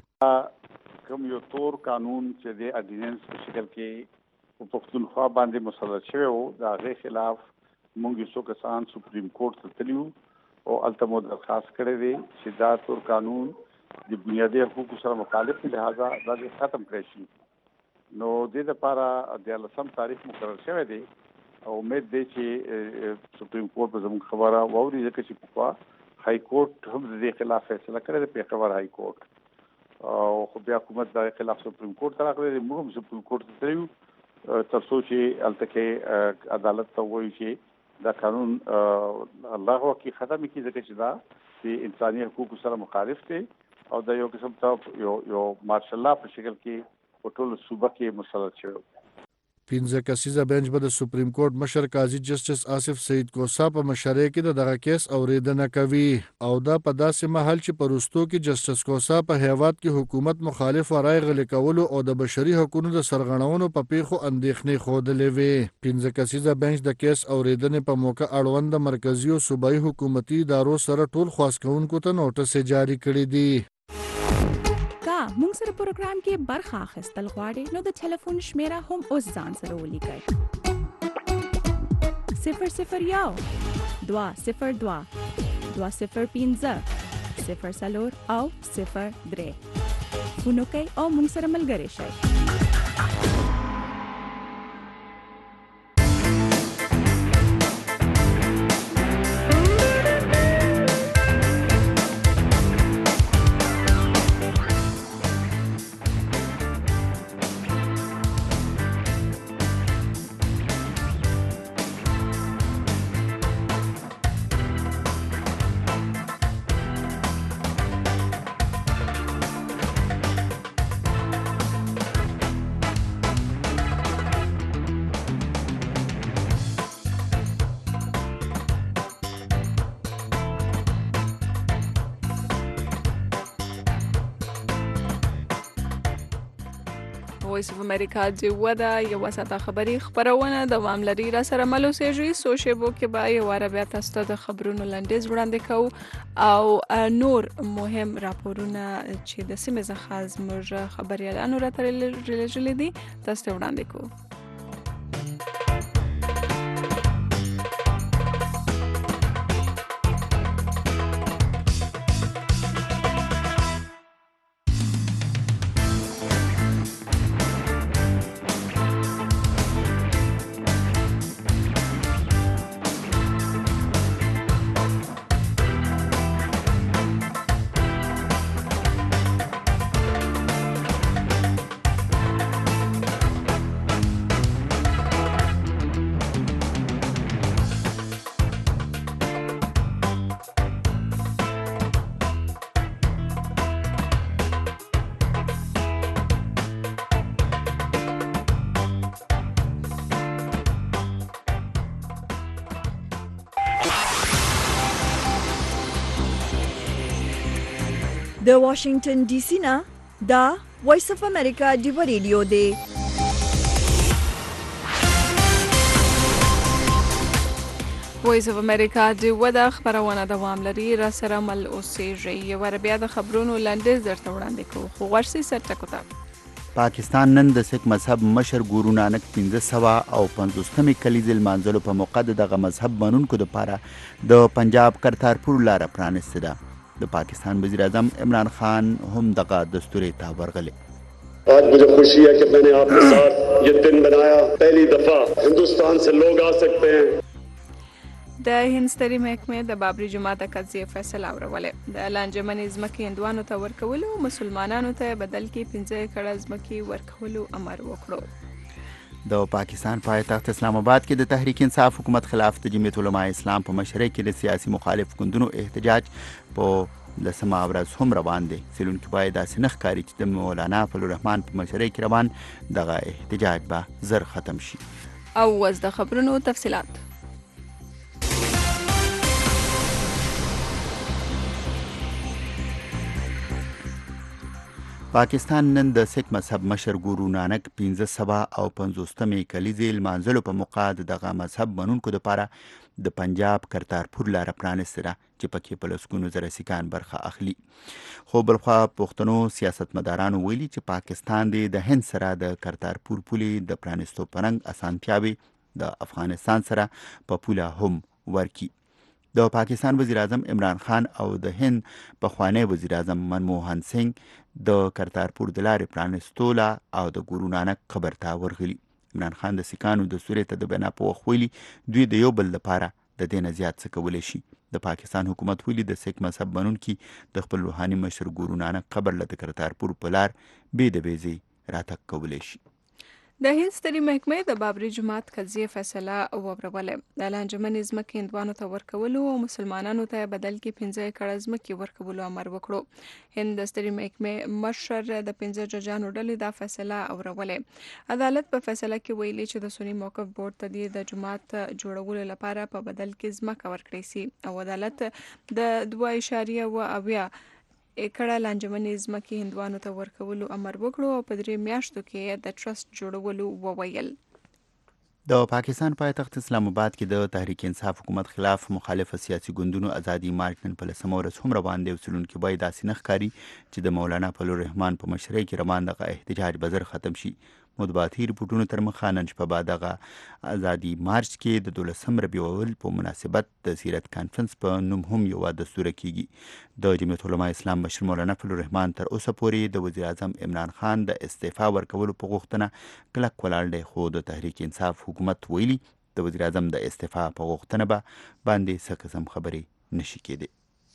کړي. کوم یو تور قانون چې د اډیننس په شکل کې په پښتونخوا باندې مسلط شوی و د هغې خلاف مونږ یو کسان سپریم کورټ ته تللیو او هلته مو درخواست کړی دی چې دا تور قانون د بنیادي حقوقو سره مخالف دی، لهذا دا ختم کړی شي. نو دې لپاره د 14 تاریخ مقرر شوی دی او امید دی چې سپریم کورټ به زموږ خبره واوري، ځکه چې پخوا های کورټ هم د دې خلاف فیصله کړې ده، پیښور های کورټ او خو بیا حکومت د خلاف سپریم کورټ ته راغلی دی. موږ هم سپریم کورټ ته تللیو تر څو چې هلته کې عدالت ته ووایي چې دا قانون الله کی ختم کی ځکه چې دا د انساني حقوقو سره مخالف دی او دا یو قسم ته یو مارشل لا په شکل کې په ټول صوبه کې مسلط شوی. 15 کسیزه بنچ به د سپریم کورټ مشر قاضي جسټس آصف سعید کوسا په مشرۍ کې دغه کیس اوریدنه کوي او دا په داسې مهال چې په وروستو کې جسټس کوسا په هیواد کې حکومت مخالف رای غلې کولو او د بشري حقوقو د سرغړونو په پیښو اندېښنې ښودلې وې. 15 کسیزه بنچ د کیس اوریدنې په موقع اړوند د مرکزي او صوبایي حکومتي ادارو سره ټول خواست کوونکو ته نوټس جاری کړی دی. مونږ سره پروګرام کې برخه اخیستل غواړئ نو د ټلیفون شمیره هم اوس ځان سره ولیکئ 001 202 205 04 او 03 فونو کوئ او مونږ سره ملګري شئ. وایس اف امریکا جوه ده یو ساعته خبری خبرونه دوام لري را سره ملو سیږي سوشیبو کې به یو واره بیا تاسو ته د خبرونو لنډیز وړاندې کوو او نور مهم راپورونه چې د سیمې څخه زموږ خبريالانو راته رلېږلي دي تاسو ته وړاندې کوو. د واشنگټن ډي سي نه دا وایس اف امریکا ډیو ریډیو دی. وایس اف امریکا ډیو د خبرونه دوام لري. را سره مل اوسېږي. یو بیا د خبرونو لنډیز درته وړاندې کوو خو ورسې سرټکو ته. پاکستان نن د سکھ مذهب مشر ګورو نانک 1550 کلیزې لمانځلو په موقع دغه مذهب منونکو دپاره د پنجاب کرتارپور لاره پرانستې ده. د پاکستان وزیر اعظم عمران خان هم دغه دستوري ته ورغلی. आज मुझे खुशी है कि मैंने आपके साथ ये दिन बनाया. पहली दफा हिंदुस्तान से लोग आ सकते हैं. د هند سترې محکمې د بابري جومات د قضیې فیصله اورولې. د لانجمنې ځمکې هندوانو ته ورکولو او مسلمانانو ته بدل کې 15 ایکړه ځمکې ورکولو امر وکړو. د پاکستان پایتخت اسلام آباد کې د تحریک انصاف حکومت خلاف د جمعیت علماء اسلام په مشرۍ کې د سیاسي مخالف ګوندونو احتجاج په 10مه ورځ هم روان دی. څېړونکي باید داسې نه ښکاري چې د مولانا فضل الرحمن په مشرۍ کې روان دغه احتجاج به زر ختم شي. او اوس د خبرونو تفصیلات. پاکستان نن د سکھ مذهب مشر ګورو نانک 1550 کلیزې لمانځلو په موقع دغه مذهب منونکو دپاره د پنجاب کرتارپور لاره پرانستې ده چې پکې په لسګونو زره سیکان برخه اخلي. خو بلخوا پښتنو سیاستمدارانو ویلي چې پاکستان د هند سره د کرتارپور پولې د پرانستو په رنګ اسانتیاوې د افغانستان سره په پوله هم ورکي. د پاکستان وزیر اعظم عمران خان او د هند پخوانی وزیر اعظم منموهن سنگ د کرتارپور د لارې پرانستو له او د ګورو نانک قبر ته ورغلي. عمران خان د سیکانو د سورې ته د بنا په وخت ویلي دوی د یو بل لپاره د دې نه زیات څه کولی شي. د پاکستان حکومت ویلي د سکھ مذهب منونکي د خپل روحاني مشر ګورو نانک قبر له د کرتارپور په لار بې د بېځې راتګ کولی شي. د هند سترې محکمې د بابري جومات قضیې فیصله واورولې. د لانجمنې ځمکې هندوانو ته ورکولو او مسلمانانو ته بدل کې 15 ایکړه ځمکې ورکولو امر وکړو. هند د سترې محکمې مشر د 15 ججانو ډلې دا فیصله اورولې. عدالت په فیصله کې ویلي چې د سني موقف بورډ ته د جومات جوړولو لپاره په بدل کې ځمکه ورکړی سي او عدالت د 2.8 ایکړه لانجمنې ځمکې هندوانو ته ورکولو امر وکړو او په 3 میاشتو کې د ټرست جوړولو وویل. د پاکستان پایتخت اسلام آباد کې د تحریک انصاف حکومت خلاف مخالف سیاسي ګوندونو ازادي مارچ نن په 10مه ورځ هم روان دی. څېړونکي باید داسې نه ښکاري چې د مولانا فضل الرحمن په مشرۍ کې روان دغه احتجاج به زر ختم شي. مطبوعاتي رپورټونو تر مخه نن شپه به دغه ازادي مارچ کې د 12 ربیع الاول په مناسبت د سیرت کانفرنس په نوم هم یوه دستوره کیږي. د جمعیت علماء اسلام مشر مولانا فضل الرحمن تر اوسه پورې د وزیر اعظم عمران خان د استعفا ورکولو په غوښتنه کلک ولاړ دی، خو د تحریک انصاف حکومت ویلي د وزیر اعظم د استعفا په غوښتنه باندې څه قسم خبرې نشي کېدی.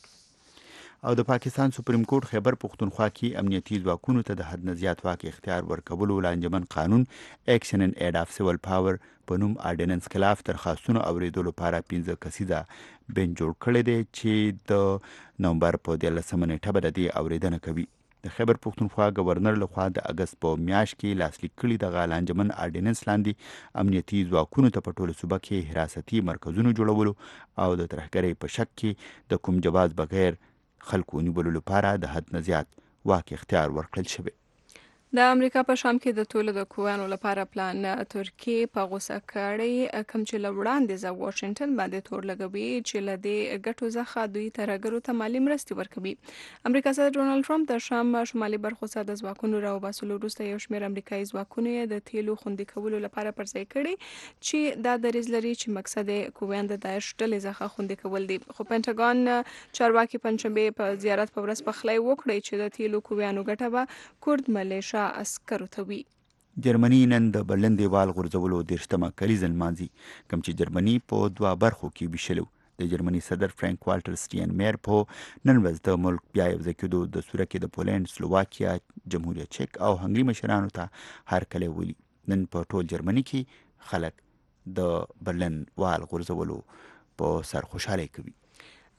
او د پاکستان سپریم کورټ خیبر پختونخوا کې امنیتي ځواکونو ته د حد نه زیات واک اختیار ورکولو لانجمن قانون ایکشن ان ایډ اف سیول پاور په نوم آرډیننس خلاف درخواستونو اوریدلو لپاره 15 کسیزه بنچ جوړ کړی دی چې د نومبر په 13مه نیټه به د دې اوریدنه کوي. د خیبر پختونخوا گورنر لخوا د اګست په میاشت کې لاسلیک کړي دغه لانجمن آرډیننس لاندې امنیتي ځواکونو ته په ټوله صوبه کې حراستي مرکزونو جوړولو او د ترهګرۍ په شک کې د کوم جواز بغیر خلکو نیولو لپاره د حد نه زیات واک اختیار ورکړل شوی. د امریکا په شام کې د ټولو د کویانو لپاره پلان ترکیه په غوسه کړی کوم چې له وړاندې واشنگټن باندې تور لګوي چې له دې ګټو څخه دوی ترهګرو ته مالي مرستې ورکوي. امریکا صدر ډونالد ټرمپ د شام شمالي برخو څخه د ځواکونو راوباسلو وروسته یو شمېر امریکایي ځواکونه د تیلو خوندي کولو لپاره پرځای کړي چې دا دریځ لري چې مقصد یې کویان د داعش ډلې څخه خوندي کول دي. خو پینټاګون چارواکي پنځشنبه په زیارت په ورځ پخلی وکړي چې د تیلو کویانو ګټه به کورد ملیشا عسکرو ته وي. جرمني نن د برلین دیوال غورځولو 30مه کلیزه لمانځي، کوم چې جرمني په 2 برخو کې ویشلو. د جرمني صدر فرانک والټر سټاینمایر په نن ورځ د ملک بیا یوځای کېدو دستوره کې د پولینډ، سلوواکیا، جمهوریت چک او هنګري مشرانو ته هرکلی ویلي. نن په ټول جرمني کې خلک د برلین وال غورځولو په سر خوشحالي کوي.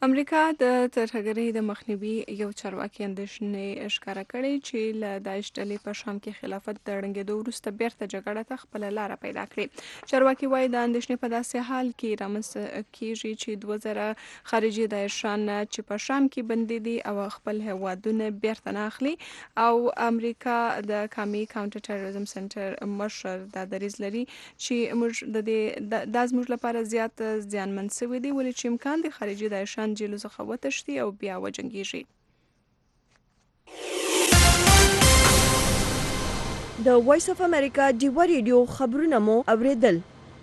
امریکا د ترهګرۍ د مخنیوي یو چارواکي اندېښنې ښکاره کړې چې له داعش ډلې په شام کې خلافت د ړنګېدو وروسته بیرته جګړه ته خپله لاره پیدا کړې. چارواکي وایي د اندېښنې په داسې حال کې رامنځته کېږي چې 2000 خارجي داعشان چې په شام کې بندي دي او خپل هیوادونه بیرته نه اخلي. او امریکا د کامي کاونټر ټیرریزم سنټر مشر دا دریځ لري چې موږ دا زموږ لپاره زیات زیانمن شوي دي، ولې چې امکان دی خارجي داعشان جیلو څخه وتښتي او بیا وجنګیږي. د وایس اف امریکا ډیوا ریډیو خبرونه مو اوریدل.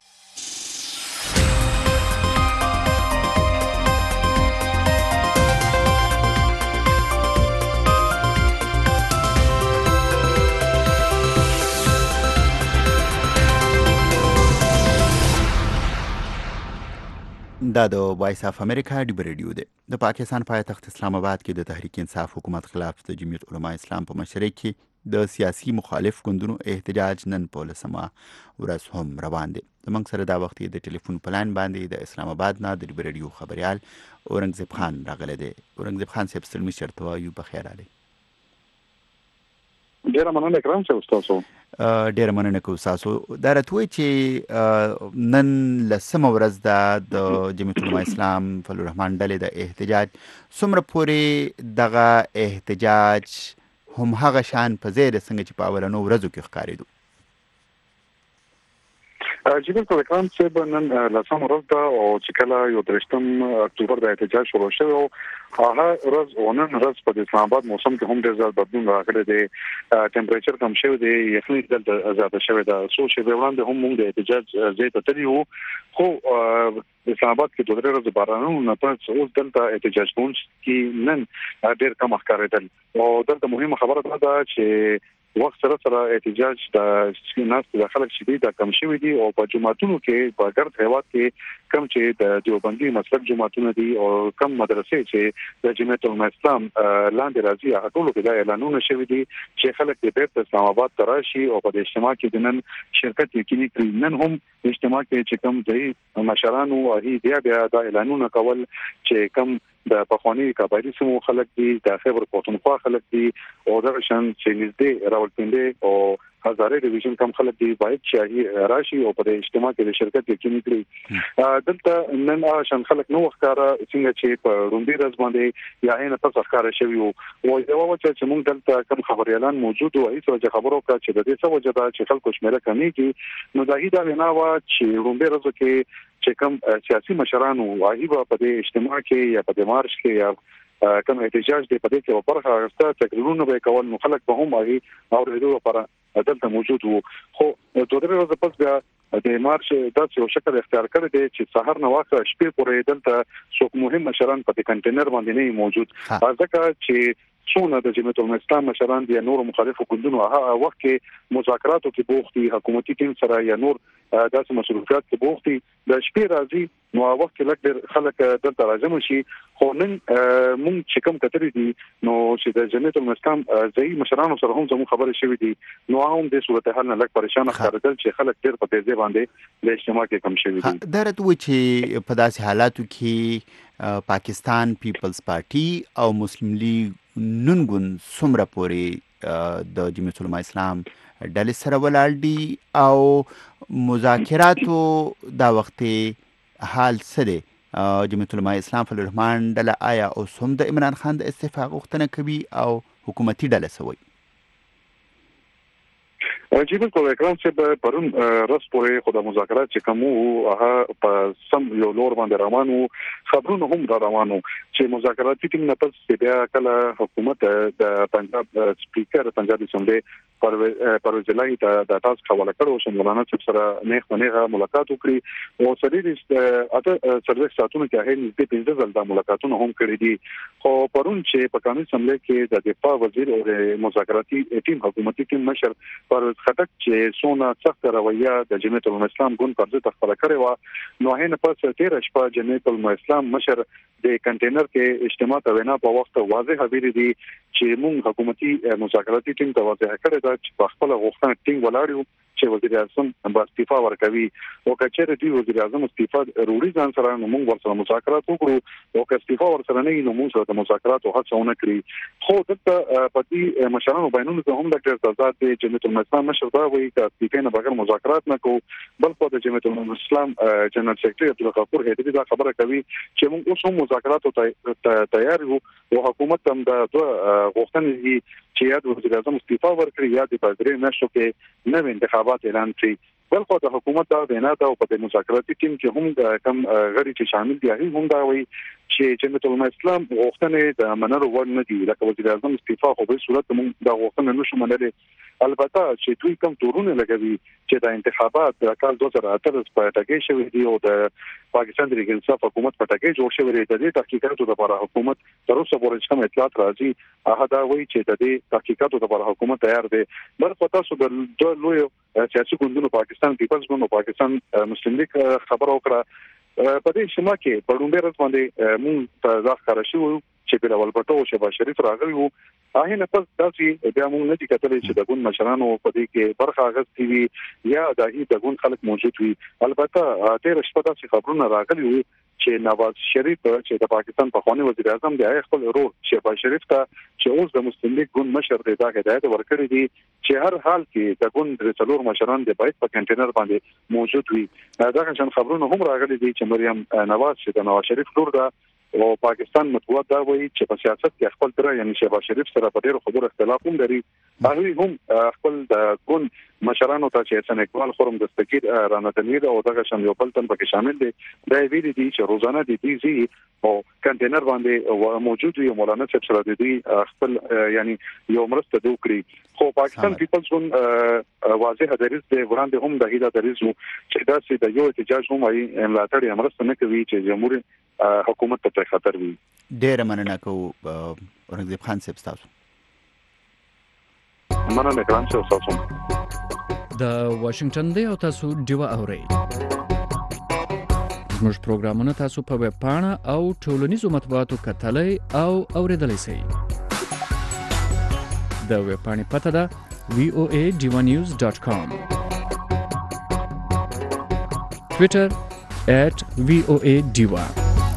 دا د وایس اف امریکا ډیوا ریډیو دی. د پاکستان پایتخت اسلام آباد کې د تحریک انصاف حکومت خلاف د جمعیت علماء اسلام په مشرۍ کې د سیاسي مخالف ګوندونو احتجاج نن په 10مه ورځ هم روان دی. زموږ سره دا وخت د ټلیفون په لاین باندې د اسلام آباد نه د ډیوا ریډیو خبريال اورنګزیب خان راغلی دی. اورنګزیب خان صاحب ستړي مشر ته وایو بخیر علي. ډیره مننه کوم چې تاسو ډیره مننه کوم تاسو. دا راته چې نن 10مه ورځ د جمعیت علماء اسلام فضل الرحمن ډلې د احتجاج څومره پورې دغه احتجاج هم هغه شان په ځای څنګه چې په اولنو ورځو کې ښکارېدو. جبل کوکرام چې نن 10مه ورځ ده او چې کله یو 3 اکتوبر د احتجاج شروع شوی او هغه ورځ ونن ورځ په اسلام آباد موسم کې هم ډېر زیات بدلون راغلی دی. ټمپریچر کم شوی دی، یخني دلته زیاته شوی ده. څو چې وړاندې هم موږ د احتجاج ځای ته تللي وو، خو اسلام آباد کې 2 ورځې بارانونو نه پس اوس دلته احتجاج کوونکي نن ډېر کم ښکارېدل. او دلته مهمه خبره دا ده چې وخت سره احتجاج د ناس د خلک شدید کم شوی دي او په جماعتونو کې په ګرد هیواد کې کم چې د دیوبندي مسلک جماعتونه دي او کم مدرسې چې د جمعیت علماء اسلام لاندې راځي هغه ټول کې د اعلانونه شوی دي چې خلک د بیرته اسلام آباد ته راشي او په اجتماع کې د نن شرکت یقیني کړي. نن هم اجتماع کې چې کم ځای مشرانو هغه بیا د اعلانونه کول چې کم د پخوانی قبایلی سمو خلک دي، د خیبر پختونخوا خلک دي او درشن چې نږدې راولپنډي او هزاره ډیویژن کم خلک دي باید چې راشي او په اجتماع کې د شرکت یقیني کړي. دلته نن شان خلک نو ښکارا څنګه چې په روندي ورځ باندې یا نه تاسو ښکارا شوی او یو وجه چې موږ دلته کم خبريالان موجود وو هیڅ خبرو کا چې د دې څه وجه ده چې خلکو شمیره کمی کی نو دا هیدا وینا وا چې روندي ورځ کې چې کم سیاسي مشرانو واهبه په دې اجتماع کې یا په مارش کې یا کوم احتجاج دی په دې کې برخه اخیسته تقریرونه به کول نو خلک به هم هغه اوریدو لپاره دلته موجود وو. خو دوه ورځې پس بیا د مارش داسې یو شکل اختیار کړی دی چې سحر نه واخه شپې پورې دلته څوک مهم مشران په کنټینر باندې نه موجود. ځکه چې څونه د جمعیت علماء اسلام مشران دي نور مخالفو ګوندونو هغه وخت کې مذاکراتو کې بوخت دي، حکومتي ټیم سره یا نور داسې مسؤلیت کې بوخت دي. د شپې راځي نو وخت کې لکه خلک دلته راځم شي. خو نن مونږ چې کوم کتري دي نو چې د جمعیت علماء اسلام ځای مشرانو سره هم زموږ خبرې شوې دي نو هم د صورتحال نه لږ پریشان ښکارېدل چې خلک ډېر په تیزه باندې د اجتماع کې کم شوي دي. دا راته و چې په داسې حالاتو کې پاکستان پیپلز پارټي او مسلم لیگ نن ګوند څومره پورې د جمعیت علماء اسلام ډلې سره ولاړ دي او مذاکراتو دا وخت حال څه دی؟ جمعیت علماء اسلام فضل الرحمن ډله آیا اوس هم د عمران خان د استعفا غوښتنه کوي او حکومتي ډله څه وایي؟ جبل کوکرام چې پرون رس پورې خو د مذاکرات چې کوم هغه په سم یو لور باندې روانو خبرونه هم روانو چې مذاکراتي ټیم نه پس بیا کله حکومت د پنجاب سپیکر پنجاب اسمبلی پرویز الهی ته د تاسو حواله کړو چې مولانا صاحب سره نه ملاقات وکړي او سړي اته سرویس ساتونو کې هغه نږدې 15 ځله د ملاقاتونو هم کړې دي. خو پرون چې په قانون اسمبلی کې د دفاع وزیر او د مذاکراتي ټیم حکومتي ټیم مشر پرویز خټک چې سونه سخت رویه د جمعیت علماء اسلام ګوند پر ضد خپل کړی و نو هغه نه پس 13 شپه جمعیت علماء اسلام مشر د کنټینر کې اجتماع ته وینا په وخت واضح خبرې دي چې موږ حکومتي مذاکراتي ټیم ته واضح کړی دا چې په خپل غوښتنه ټینګ ولاړ یو چې وزیر اعظم به استعفا ورکوي او کچېره دی وزیر اعظم استعفا وروړي ځان سره موږ ورسره مذاکرات وکړو او که استعفا ورسره نه نو موږ سره مذاکرات هڅونه کړی خو دلته په دې مشرانو بینونو ته هم ډاکټر تزاد د جمعیت الاسلام مشر دا وایي چې استعفا نه بغیر مذاکرات نه کوو بل خو د جمعیت الاسلام جنرال سیکریټری عبدالغفور هیدری دا خبره کوي چې موږ اوس هم مذاکرات ته تیار یو او حکومت هم د غوښتنې دي چې یا د وزیر اعظم استعفا ورکړي یا د بدرې نشو کې نوې انتخابات اعلان کړي بل خو د حکومت دا بنا دا په مذاکراتي ټیم کې هم کم غړي چې شامل دي هغه هم دا وایي چې جمعیت الاسلام غوښتنې د منلو وړ نه دي لکه وزیر اعظم استعفا خو به صورت موږ دا غوښتنه نشو منلای البته چې دوی کوم تورونه لګوي چې د انتخابات د کال 2018 په ټاکي شوی دی او د پاکستان د ریګنصاف حکومت په ټاکي جوړ شوی دی د دې تحقیقاتو لپاره حکومت تر اوسه پورې کوم اطلاعات راځي هغه دا وایي چې د دې تحقیقاتو لپاره حکومت تیار دی بل خو تاسو د لوی سیاسي ګوندونو پاکستان پیپلز ګوند او پاکستان مسلم لیگ خبر وکړه په دې شمه کې په ډومبه رات باندې موږ ته ځخره شو چې په اول پټو شبا شریف راغلی وو هغه نه پس داسې بیا موږ نه دي کتلې چې د ګوند مشرانو په دې کې برخه اخیستې وي یا د ګوند خلک موجود وي البته تیر شپه داسې خبرونه راغلي وو چې نواز شریف چې د پاکستان په خواني وزیر اعظم دی خپل ورور شبا شریف ته چې اوس د مسلم لیگ ګوند مشر دی دا هدایت ورکړی دی چې هر حال کې د ګوند څلور مشران دی باید په کنټینر باندې موجود وي دا څنګه خبرونه هم راغلي دي چې مریم نواز چې د نواز شریف لور ده او پاکستان مطبوعات دا وایي چې په سیاست کې خپل تر یعنی شهباز شریف سره په ډیرو خبرو اختلاف هم لري هغه هم خپل د ګوند مشرانو ته چې حسن اقبال خورم دستگیر رانه تنویر او دغه شان یو بل تن پکې شامل دي دا ویلي دي چې روزانه دي دي او کنټینر باندې موجود وي مولانا صاحب سره دي خپل یعنی یو مرسته وکړي خو پاکستان پیپلز ګوند واضح دریز دی وړاندې هم د هیله دریز چې دا چې د یو احتجاج هم ای ملاتړ مرسته نه کوي چې جمهوریت حکومت ته خطر وي ډېر مننه کوم اورنګزیب خان صاحب تاسو مننه کوم تاسو د واشنگټن دی او تاسو ډیوا اورئ زموږ پروګرامونه تاسو په ویب پاڼه او ټولنیزو مطبوعاتو کتلای او اوریدلای شئ د ویب پاڼې پته ده voadivanews.com Twitter @voadiva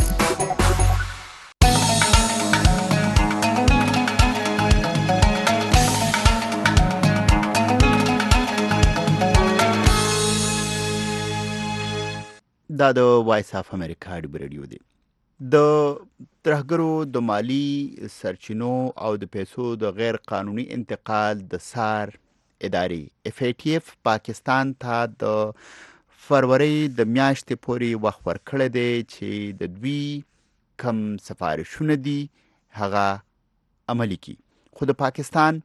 دا د وایس اف امریکا ریډیو دی د ترهګرو د مالی سرچینو او د پیسو د غیر قانوني انتقال د سار ادارې FATF پاکستان ته د فروری د میاشتې پورې وخت ورکړی دی چې د دوی کم سفارشونه دي هغه عملي کی خو د پاکستان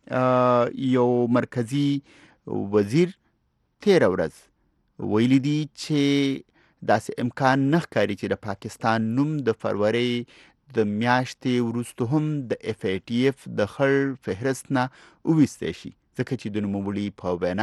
یو مرکزی وزیر تیر ورځ ویلي دي چې داسې امکان نه ښکاري چې د پاکستان نوم د فروری د میاشتې وروسته هم د FATF د خړ فهرست نه وویستی شي ځکه چې د نوموړي په وینا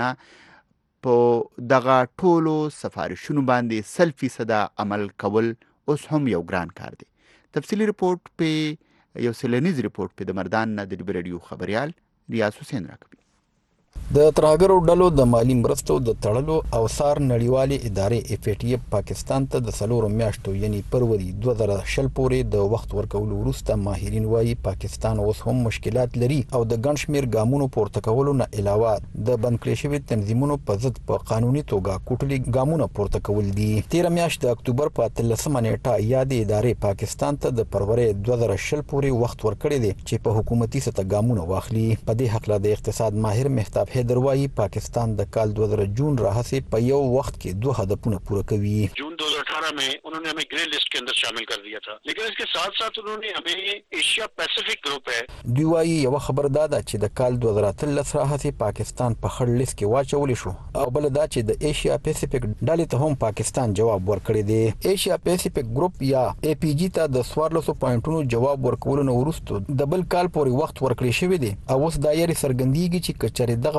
په دغه ټولو سفارشونو باندې 100% عمل کول اوس هم یو ګران کار دی. تفصیلي رپورټ په یو سیلنیز رپورټ په د مردان نه د ریډیو خبريال ریاض حسین راکوي. د ترهګرو ډلو د مالی مرستو د تړلو او سار نړیوالې ادارې FATF پاکستان ته د 4 میاشتو یعنی فروری 2020 پورې د وخت ورکولو وروسته ماهرین وایي پاکستان اوس هم مشکلات لري او د ګڼ شمېر ګامونو پورته کولو نه علاوه د بند کړی شوي تنظیمونو په ضد په قانوني توګه کوټلي ګامونه پورته کول دي. 13 میاشت د اکتوبر په 13 نیټه یادې ادارې پاکستان ته د فروری 2020 پورې وخت ورکړی دی چې په حکومتي سطح ګامونه واخلي. په دې حق له د اقتصاد ماهر مهتاب حیدروایی پاکستان د کال 2000 جون راهسه په یو وخت کې 2 هدفونه پوره کوي. जून 2018 में उन्होंने हमें ग्रे लिस्ट के अंदर शामिल कर दिया था, लेकिन इसके साथ साथ उन्होंने हमें एशिया पैसिफिक ग्रुप है دوی وايي یو خبر دا ده چې د کال 2013 راهسه پاکستان په خړ لیست کې واچول شو او بل دا چې د ایشیا پیسفیک ډلې ته هم پاکستان جواب ورکړی دی. ایشیا پیسفیک گروپ یا APG ته د 1400 پوینټونو جواب ورکول نو ورسته د بل کال پورې وخت ورکړی شوی دی او اوس دایره سرګندېږي چې کچره دغه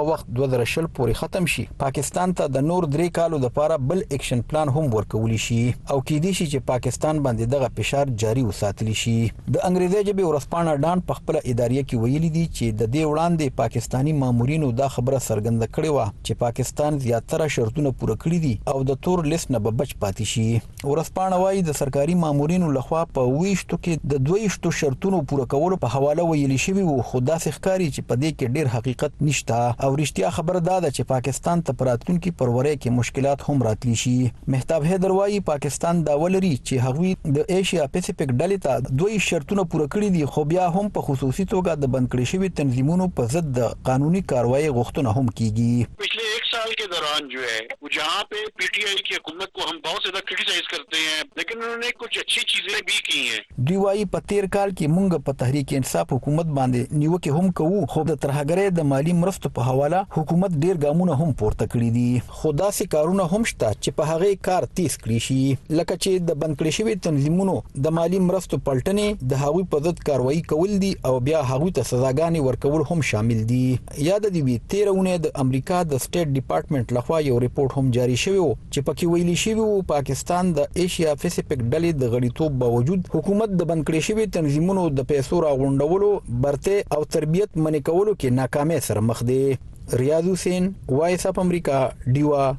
وخت 2020 پورې ختم شي پاکستان ته د نور 3 کالو لپاره بل اکشن پلان هم ورکول شي او کېدی شي چې پاکستان باندې دغه فشار جاري وساتلی شي د انګریزي ژبې ورسپانه ډان په خپل اداریه کې ویلي دي چې د دې وړاندې پاکستانی مامورینو دا خبره څرګنده کړې و چې پاکستان زیاتره شرطونه پوره کړی دي او د تور لیست نه بچ پاتې شي ورسپانه وايي د سرکاري مامورینو لخوا په 20 کې د 22 شرطونو پوره کولو په حواله ویلي شوی وو خو دا ښکاري چې په دې کې ډېر حقیقت نشته او رښتیا خبره دا ده چې پاکستان ته پراتونکو پروري کې مشکلات هم راتلی شي مهتاب حیدر وايي پاکستان دا ولري چې هغوی د ایشیا پیسفیک ډلې ته 2 شرطونه پوره کړی دي خو بیا هم په خصوصي توګه د بند کړی شوی تنظیمونو په ضد د قانوني کاروایی غوښتنه هم کیږي पिछले 1 साल के दौरान जो है वो जहाँ पे पीटीआई की हुकूमत को हम बहुत ज्यादा क्रिटिसाइज करते हैं लेकिन उन्होंने कुछ अच्छी चीजें भी की हैं دوی وايي په 13 کال کې مونږ په تحریک انصاف حکومت باندې نیوکه هم کوو خو د ترهګرۍ د مالی مرستو په حواله حکومت ډیر ګامونه هم پورته کړی دي خو داسې کارونه هم شته چې په هغه کار تیز کړی شي لکه چې د بند کړی شوی تنظیمونو د مالی مرستو پلټنې د هغوی په ضد کاروایی کول دي او بیا هغوی ته سزاګانې ورکول هم شامل دي یاد دی 13 د امریکا د سټیټ ډپارټمنټ لخوا یو ریپورت هم جاری شوی و چې پکې ویلي شوی و پاکستان د ایشیا پیسفیک ډلې د غړیتوب باوجود حکومت د بند کړی شوی تنظیمونو د پیسو راغونډولو برته او تربیت منې کولو کې ناکامۍ سره مخ دي ریاض حسین وایس اپ امریکا ډیوا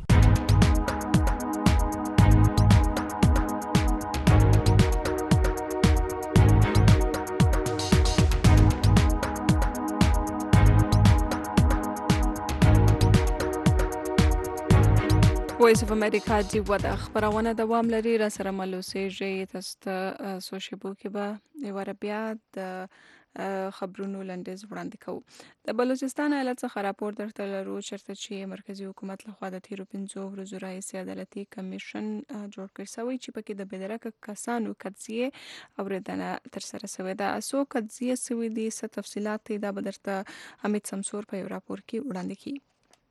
وایس اف امریکا دی ودا خبرونه دوام لري را سره ملوسیږي تاسو ته سوشیبو کې به یو بیا د خبرونو لنډیز وړاندې کوو د بلوچستان ایالت څخه راپور درته لرو چرته چې مرکزی حکومت لخوا د تیرو 15 ورځو راهیسې عدالتي کمیشن جوړ کړی شوی چې پکې د بدرکه کسانو قضیه اوریدنه تر سره شوې ده اسو قضیه سوي دي څه تفصيلات دا به درته حمید سمسور په یو راپور کې وړاندې کړي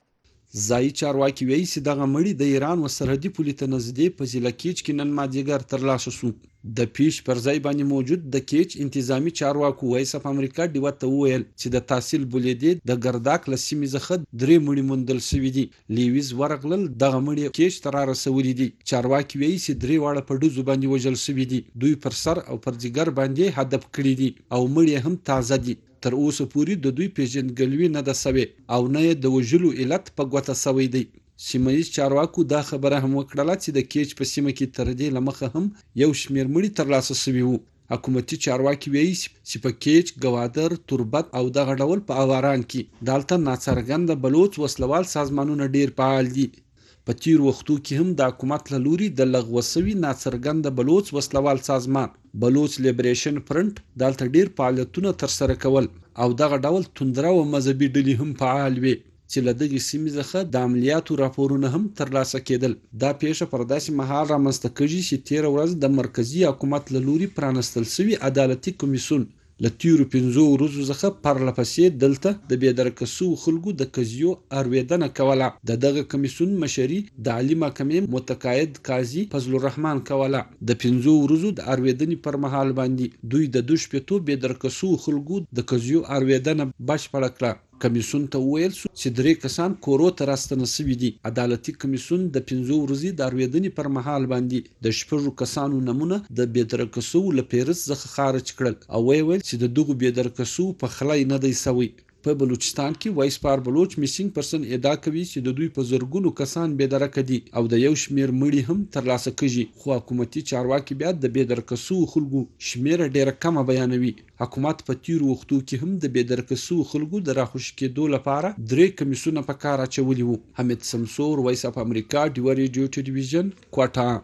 ځایي چارواکي وایي چې دغه مړی د ایران و سرحدي پولې ته نږدې په ضلع کیچ کې نن مازدیګر ترلاسه شو د پیش پر ځای باندې موجود د کیچ انتظامی چارواکو وایس اپ امریکا ډیوه ته وویل چې د تحصیل بولیدې د ګرداک لسیمې څخه 3 مړي موندل شوي دي لیویز ورغلل دغه مړي کیچ تر رسولي دي چارواکي وایي چې 3 واړه په ډوزو باندې وژل شوي دي دوی پر سر او پر جګر باندې هدف کړی دي او مړي هم تازه دي تر اوسه پوری د دوی پیژندګلوي نه ده سوي او نه د وژلو علت په ګوته سوي دی سیمایي چارواکو دا خبره هم وکړه چې د کیچ په سیمه کې تر دې لمخه هم یو شمیر مړي ترلاسه شوي وو حکومتي چارواکي وایي چې په کیچ ګوادر تربت او دغه ډول په اواران کې دالته ناڅرګند بلوچ وسلوال سازمانونه ډیر فعال دي په تیر وختو کې هم د حکومت له لوري د لغوسوي ناڅرګند بلوچ وسلوال سازمان بلوچ لیبریشن فرنٹ دالته ډیر فعالیتونه تر سره کول او دغه ډول توندره او مذهبي ډلې هم فعال وي چې له دغه سیمې څخه د عملیاتو راپورونه هم ترلاسه کېدل دا پیښه پر داسې مهال رامنځته کېږي چې 13 ورځې د مرکزی حکومت له لوري پرانستل شوی عدالتي کمیسیون له تیرو 15 ورځو څخه پرلپسې دلته د بېدرکسو خلکو د قضیو اړویدنه کوله د دغه کمیسیون مشري د عالی محکمې متقاعد قاضي فضل الرحمن کوله د 15 ورځو د اړویدنې پر مهال باندې دوی د 2 بېدرکسو خلکو د قضیو اړویدنه بشپړه کړه کمیسیون ته ویل چې 3 کسان کورو ته راستنه شوي دي عدالتي کمیسیون د 15 ورځې د اړویدنې پر مهال باندې د 6 کسانو نمونه د بېدرکسو لپیرس څخه خارج کړل او ویل چې د دغو بېدرکسو په خلای نه دی سوی په بلوچستان کې وایس پار بلوچ میسینګ پرسن ادعا کوي چې د دوی په زرګونو کسان بېدرکه دي او د یو شمیر مړي هم ترلاسه کیږي خو حکومتي چارواکي بیا د بېدرکسو خلکو شمیر ډیره کم بیانوي حکومت په تیر وختو کې هم د بېدرکسو خلکو د راخوش کېدو لپاره 3 کمیسیونه په کار اچولي وو حمید سمسور وایس اپ امریکا ډیو ریډیو ټلویزیون کوټا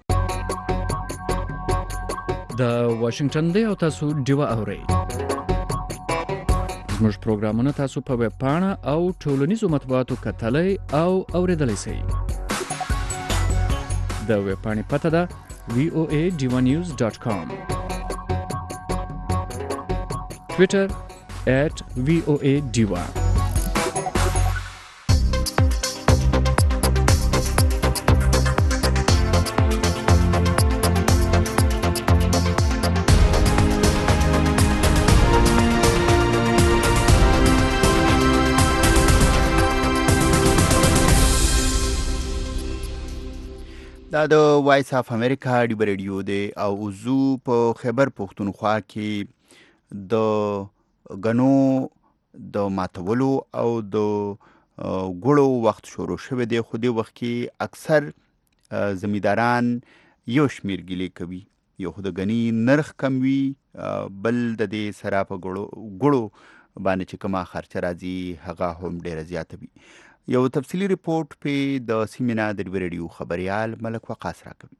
د واشنگټن دی او تاسو ډیو اورئ زموږ پروګرامونه تاسو په ویب پاڼه او ټولنیزو مطبوعاتو کتلای او اوریدلای شئ د ویب پاڼې پته ده voadivanews.com Twitter @voadiva دا د وایس اف امریکا ډیبر ریډیو دی او زو په خیبر پښتونخوا کې د غنو د ماتولو او د ګړو وخت شروع شوی دی، خو دې وخت کې اکثر زمینداران یو شمیر ګیلې کوي، یو خو د غني نرخ کم وي، بل د دې سره په ګړو باندې چې کومه خرچه راځي هغه هم ډیره زیاته وي. یو تفصیلی ریپورت په د سیمینار د ریډیو خبريال ملک وقاص راکوي.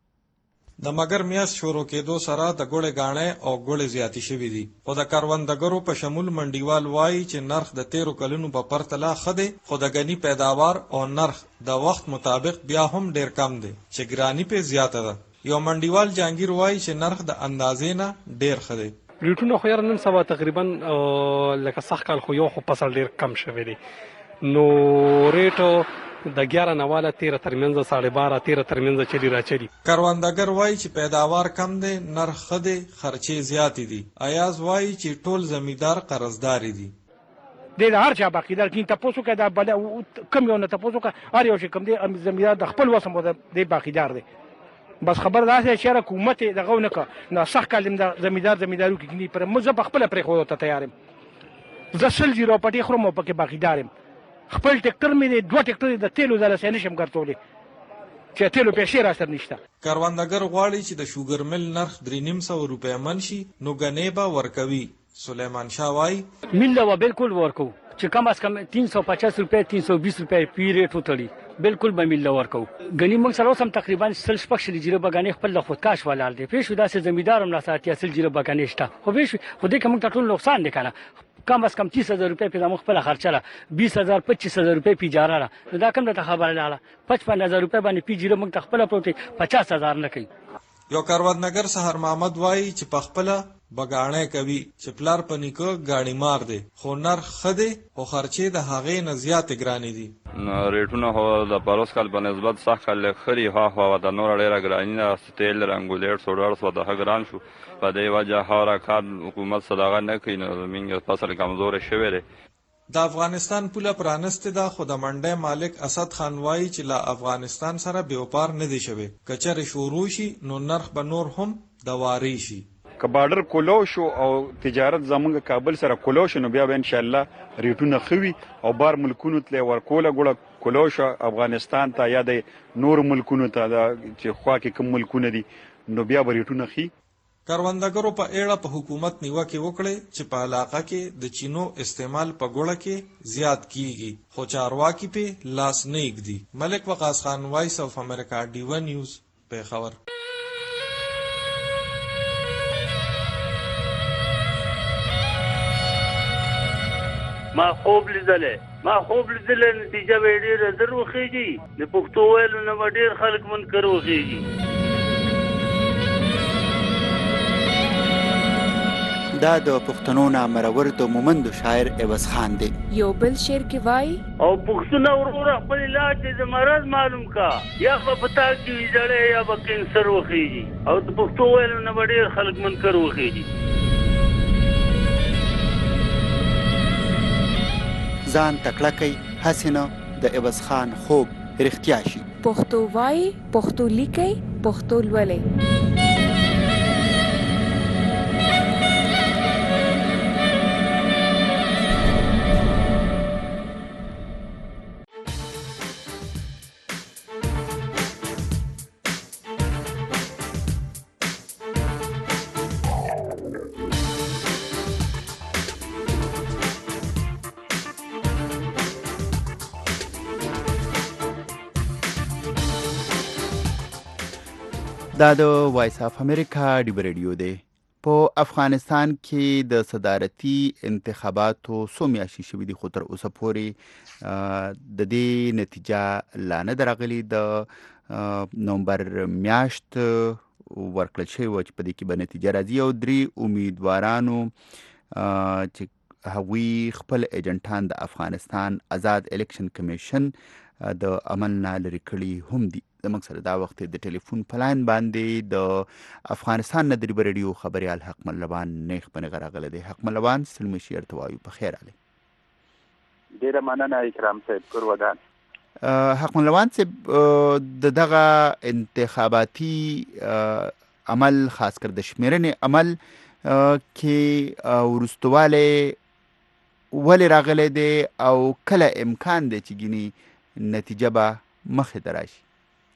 د مگر میاس شروع کېدو سره د ګوړې غاڼې او ګوړې زیاتی شوې دي، خو د کروندګرو په شمول منډیوال وایي چې نرخ د 13 کلونو په پرتله خده، خو د غني پیداوار او نرخ د وخت مطابق بیا هم ډیر کم دی چې ګرانی په زیاته ده. یو منډیوال جانگیر وایي چې نرخ د اندازې نه ډیر خده. ریټونه خو یې نن سبا تقریبا لکه سخت کال خو یو خو فصل ډیر کم شوی دی، نو ریټو د 11 نواله 13 ترمنځ 12.5 13 ترمنځ چلی راچلی. کروندګر وایي چې پیداوار کم دی، نرخ خده، خرچې زیاتې دي. ایاز وایي چې ټول زمیندار قرضدار دي. د هر چا باقیدار کې تاسو کې دا بل کم یو نه تاسو کې هر یو چې کم دی زمیندار د خپل وسم د باقیدار دی. بس خبر دا چې حکومت دغه نه کا نه صح کلم د زمیندارو کې کني پر مزه خپل پرې خو ته تیارم. زسل جیرو پټي خرمو پکې باقیدارم. خپل ټریکټر مې 2 ټریکټر د تیلو زله سې نشم ګرځولې چې تیلو پیسې راستر نشته. کروندګر غواړي چې د شوګر مل نرخ 300 روپیا منشي، نو غنې به ورکوي. سلیمان شاه وایي مل و بالکل ورکو چې کم از کم 350 روپیا 320 روپیا پی ریټ وتړي، بالکل به مل ورکو. غنی موږ سره سم تقریبا 36 جریره بغانې خپل خودکاش ولال دي، پیښ داسې زمیندارم نه ساتي 30 جریره بغانې شته، خو به خو دې کوم ټول نقصان نه کنه. کم از کم 30,000 روپے په زموږ خپل خرچه لا 20,000 25,000 روپے پی جاره را دا کوم ته خبره لاله 55,000 روپے باندې پی جیره موږ خپل پروتي 50,000 نه کوي. یو کروندګر سحر محمد وایي چې په خپل بغاڼه کوي چې پلار پنیکو غاڼي مار دي، خو نرخ خده او خرچې د هغې نه زیات ګرانی دي. ریټونه هو د پروس کال په نسبت سخت کال خري هو د نور ډیره ګرانی نه ستیل رنگولېټ سوډر سو د هغران شو. په دې وجه هاوره کار حکومت صداغه نه کوي، نو زمینګ فصل کمزور شوی دی. د افغانستان پوله پرانسته ده، خو د منډه مالک اسد خان وایي چې لا افغانستان سره بیوپار نه دی شوی، کچره شروع شي نو نرخ به نور هم دواري شي. که بارډر کولو شو او تجارت زمونږ کابل سره کولو شو نو بیا به ان شاء الله ریټونه خوي او بار ملکونو ته ورکوله ګړه کولو شو افغانستان ته یا د نور ملکونو ته چې خوا کې کوم ملکونه دي نو بیا به ریټونه خي. کروندګرو په اړه په حکومت نیوکه وکړي چې په علاقه کې د چینو استعمال په ګوړه کې زیات کیږي، خو چارواکي په لاس نه یګدي. ملک وقاص خان، وایس اف امریکا، ډیو نیوز، پیښور. ما خوب لیدلې نتیجه به ډېره زر وخېږي، د پښتو ویلو نه به ډېر خلک منکر وخېږي. دا د پښتنو نامرور د مومندو شاعر عوض خان دی. یو بل شعر کې وایي او پښتون وروره خپل علاج د مرض معلوم کا، یا په پتا کې ویځړې یا به کینسر وخېږي، او د پښتو ویلو نه به ډېر خلک منکر وخېږي. ځان تکړه کوي حسینه د عوض خان خوب رښتیا شي. پښتو وایي، پښتو لیکي، پښتو لولي. دا د وایس اف امریکا ډیو ریډیو دی. په افغانستان کې د صدارتي انتخاباتو څو میاشتې شوي دي، خو تر اوسه پورې د دې نتیجه لا نه ده راغلې. د نومبر میاشت ورکړل شوې وه چې په دې کې به نتیجه راځي، او 3 امیدوارانو چې هغوی خپل ایجنټان د افغانستان آزاد الیکشن کمیشن د عمل نه لرې کړي هم دي. زموږ سره دا وخت د ټلیفون په لاین باندې د افغانستان نه د ریډیو خبریال حق ملوان نیخ بنغه راغلی دی. حق ملوان سلمی شیر ته وایو په خیر علي. ډیره مننه اکرام صاحب، کور ودان. حق ملوان صاحب د دغه انتخاباتي عمل خاص کر د شمیرنې عمل کې ورستواله ولې راغلی دی او کله امکان دی چې ګینی نتیجه به مخې ته راشي؟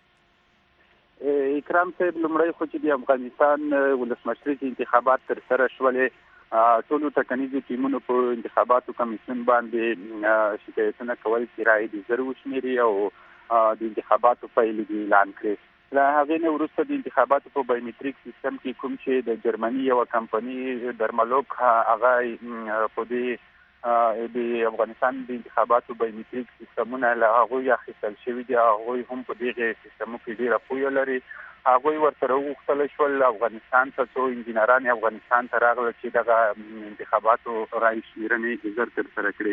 اکرام صاحب لومړی خو چې د افغانستان ولسمشري انتخابات ترسره شولې ټولو ټاکنیزو ټیمونو په انتخاباتو کمیسیون باندې شکایتونه کول چې رایې دې زر وشمېري او د انتخاباتو پایلې دې اعلان کړې. له هغې نه وروسته د انتخاباتو په بایومټریک سیستم کې کوم چې د جرمني یوه کمپني درملوک هغه په دې د افغانستان د انتخاباتو بایومټریک سیستمونه له هغوی اخیستل شوي دي. هغوی هم په دغې سیستمو کې ډېره پوهه لري. هغوی ورسره وغوښتلی شول افغانستان ته څو انجینران افغانستان ته راغله چې دغه انتخاباتو رایې شمېرنې زر ترسره کړي.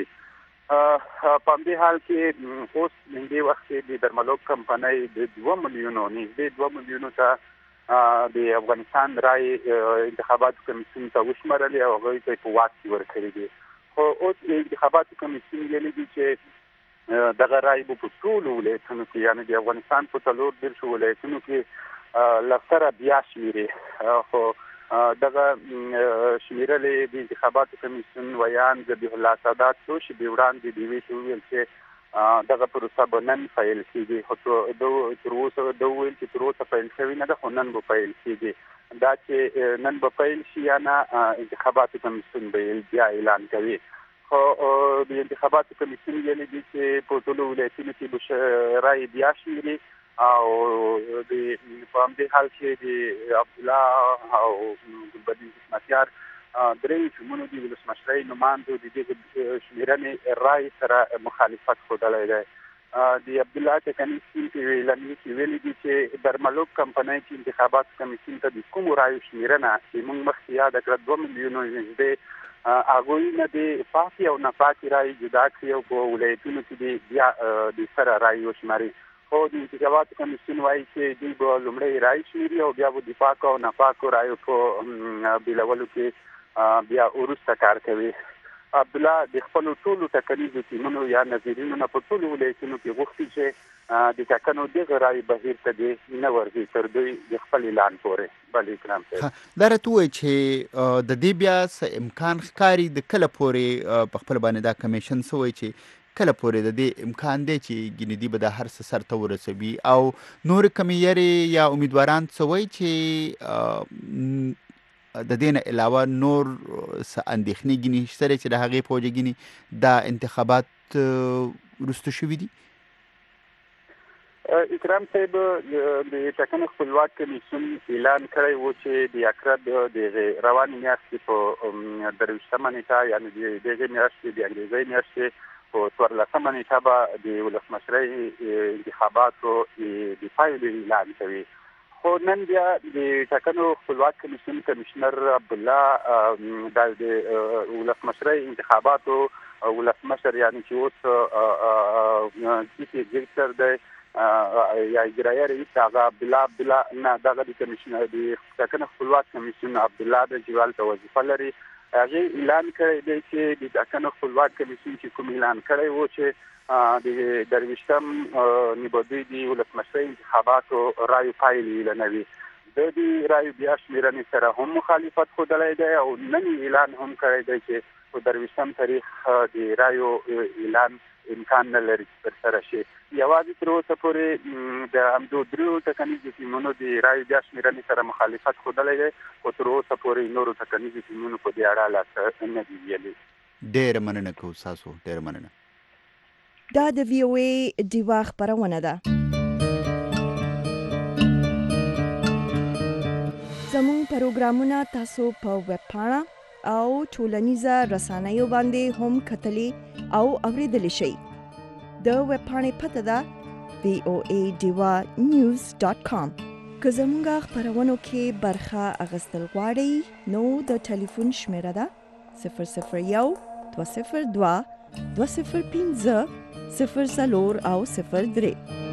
په همدې حال کې اوس همدې وخت کې د درملوک کمپنۍ د 2 میلیونو نږدې 2 میلیونو ته د افغانستان رایې انتخاباتو کمیسیون ته وشمېرلې او هغوی ته یې په واک کې ورکړي دي. خو اوس د انتخاباتو کمیسیون ویلي دي چې دغه رایې به په ټولو ولایتونو کې یعنې د افغانستان په 43 ولایتونو کې لسره بیا شمېري. خو دغه شمېرلې د انتخاباتو کمیسیون ویان ذبیح الله سادات څو شېبې وړاندې د یوې ویل چې دغه پروسه به نن پیل کېږي. خو تر اوسه ده وویل چې تر اوسه پیل شوې نه ده خو نن به پیل کېږي. دا چې نن به پیل شي یا نه انتخاباتو کمیسیون به بیا اعلان کوي. خو د انتخاباتو کمیسیون ویلي دي چې په ټولو ولایتونو کې به رایې بیا شمېري او د په همدې حال کې د عبدالله او ګلبدین حکمتیار درې ټیمونو د ولسمشرۍ نمایندو د دې شمېرنې رایې سره مخالفت ښودلی دی. د عبدالله ټکني سپین په اعلامیې کې ویلي دي چې درملوک کمپنۍ چې انتخاباتو کمیسیون ته د کومو رایو شمېرنه چې موږ مخکې یاده کړه 2 میلیونو نږدې هغوی نه د پاکې او ناپاکې رایې جدا کړي او په ولایتونو کې بیا د سره رایې وشماري. خو د انتخاباتو کمیسیون وایي چې دوی به لومړی رایې شمېري او بیا به د پاکو او ناپاکو رایو په بېلولو کې بیا وروسته کار کوي. عبدالله د خپلو ټولو ټاکنیزو ټیمونو یا نظیرینو نه په ټولو ولایتونو کې غوښتي چې د ټاکنو دغه رایې بهیر ته دې نه ورځي تر دوی د خپل اعلان پورې. بله اکرام صاحب دا راته ووایي چې د دې بیا څه امکان ښکاري د کله پورې په خپله باندې دا کمیشن څه وایي چې کله پورې د دې امکان دی چې ګینې دوی به دا هر څه سرته ورسوي او نورې کمې یرې یا امیدواران څه وایي چې د دې نه علاوه نور څه اندېښنې ګینې شته چې د هغې په وجه ګینې دا انتخابات وروسته شوي دي؟ اکرام صاحب د ټاکنو خپلواک کمیسیون اعلان کړی و چې د اکرد د روانې میاشتې په 23مه نیټه یعنې د دغې میاشتې د انګریزۍ میاشتې په 14مه نیټه به د ولسمشرۍ انتخاباتو د پایلې اعلان کوي. خو نن بیا د ټاکنو خپلواک کمیسیون کمیشنر عبدالله د ولسمشرۍ انتخاباتو ولسمشر یعنې چې اوس چیف ایگزیکټر دی یا اجرایه رئیس هغه عبدالله نه دغه د کمیشنر د ټاکنو خپلواک کمیسیون عبدالله د جوال ته وظیفه لري. هغې اعلان کړی دی چې د ټاکنو خپلواک کمیسیون چې کوم اعلان کړی و چې د 23 نیبودي د ولسمشرۍ انتخاباتو رایو پایلې اعلانوي. د دې رایو بیا شمېرنې سره هم مخالفت ښودلی دی او نن اعلان هم کړی دی چې په 23 تاریخ د رایو اعلان امکان نه لري چې ترسره شي. یوازې تر اوسه پورې د همدو دریو ټاکنیزو ټیمونو د رایو بیا شمېرنې سره مخالفت ښودلی دی خو تر اوسه پورې نورو ټاکنیزو ټیمونو په دې اړه لا نه دي ویلي. ډېره مننه کوو ستاسو، ډېره مننه. دا د وی او ای ډیوا خپرونه ده. زموږ پروګرامونه تاسو په ویب پاڼه او ټولنیزه رسنیو باندې هم کتلی او اوریدلی شئ. د ویب پاڼې پته ده voadiwanews.com. که زموږ خپرونو کې برخه اخیستل غواړئ نو د ټلیفون شمیره ده 001 202 205 04 او 03.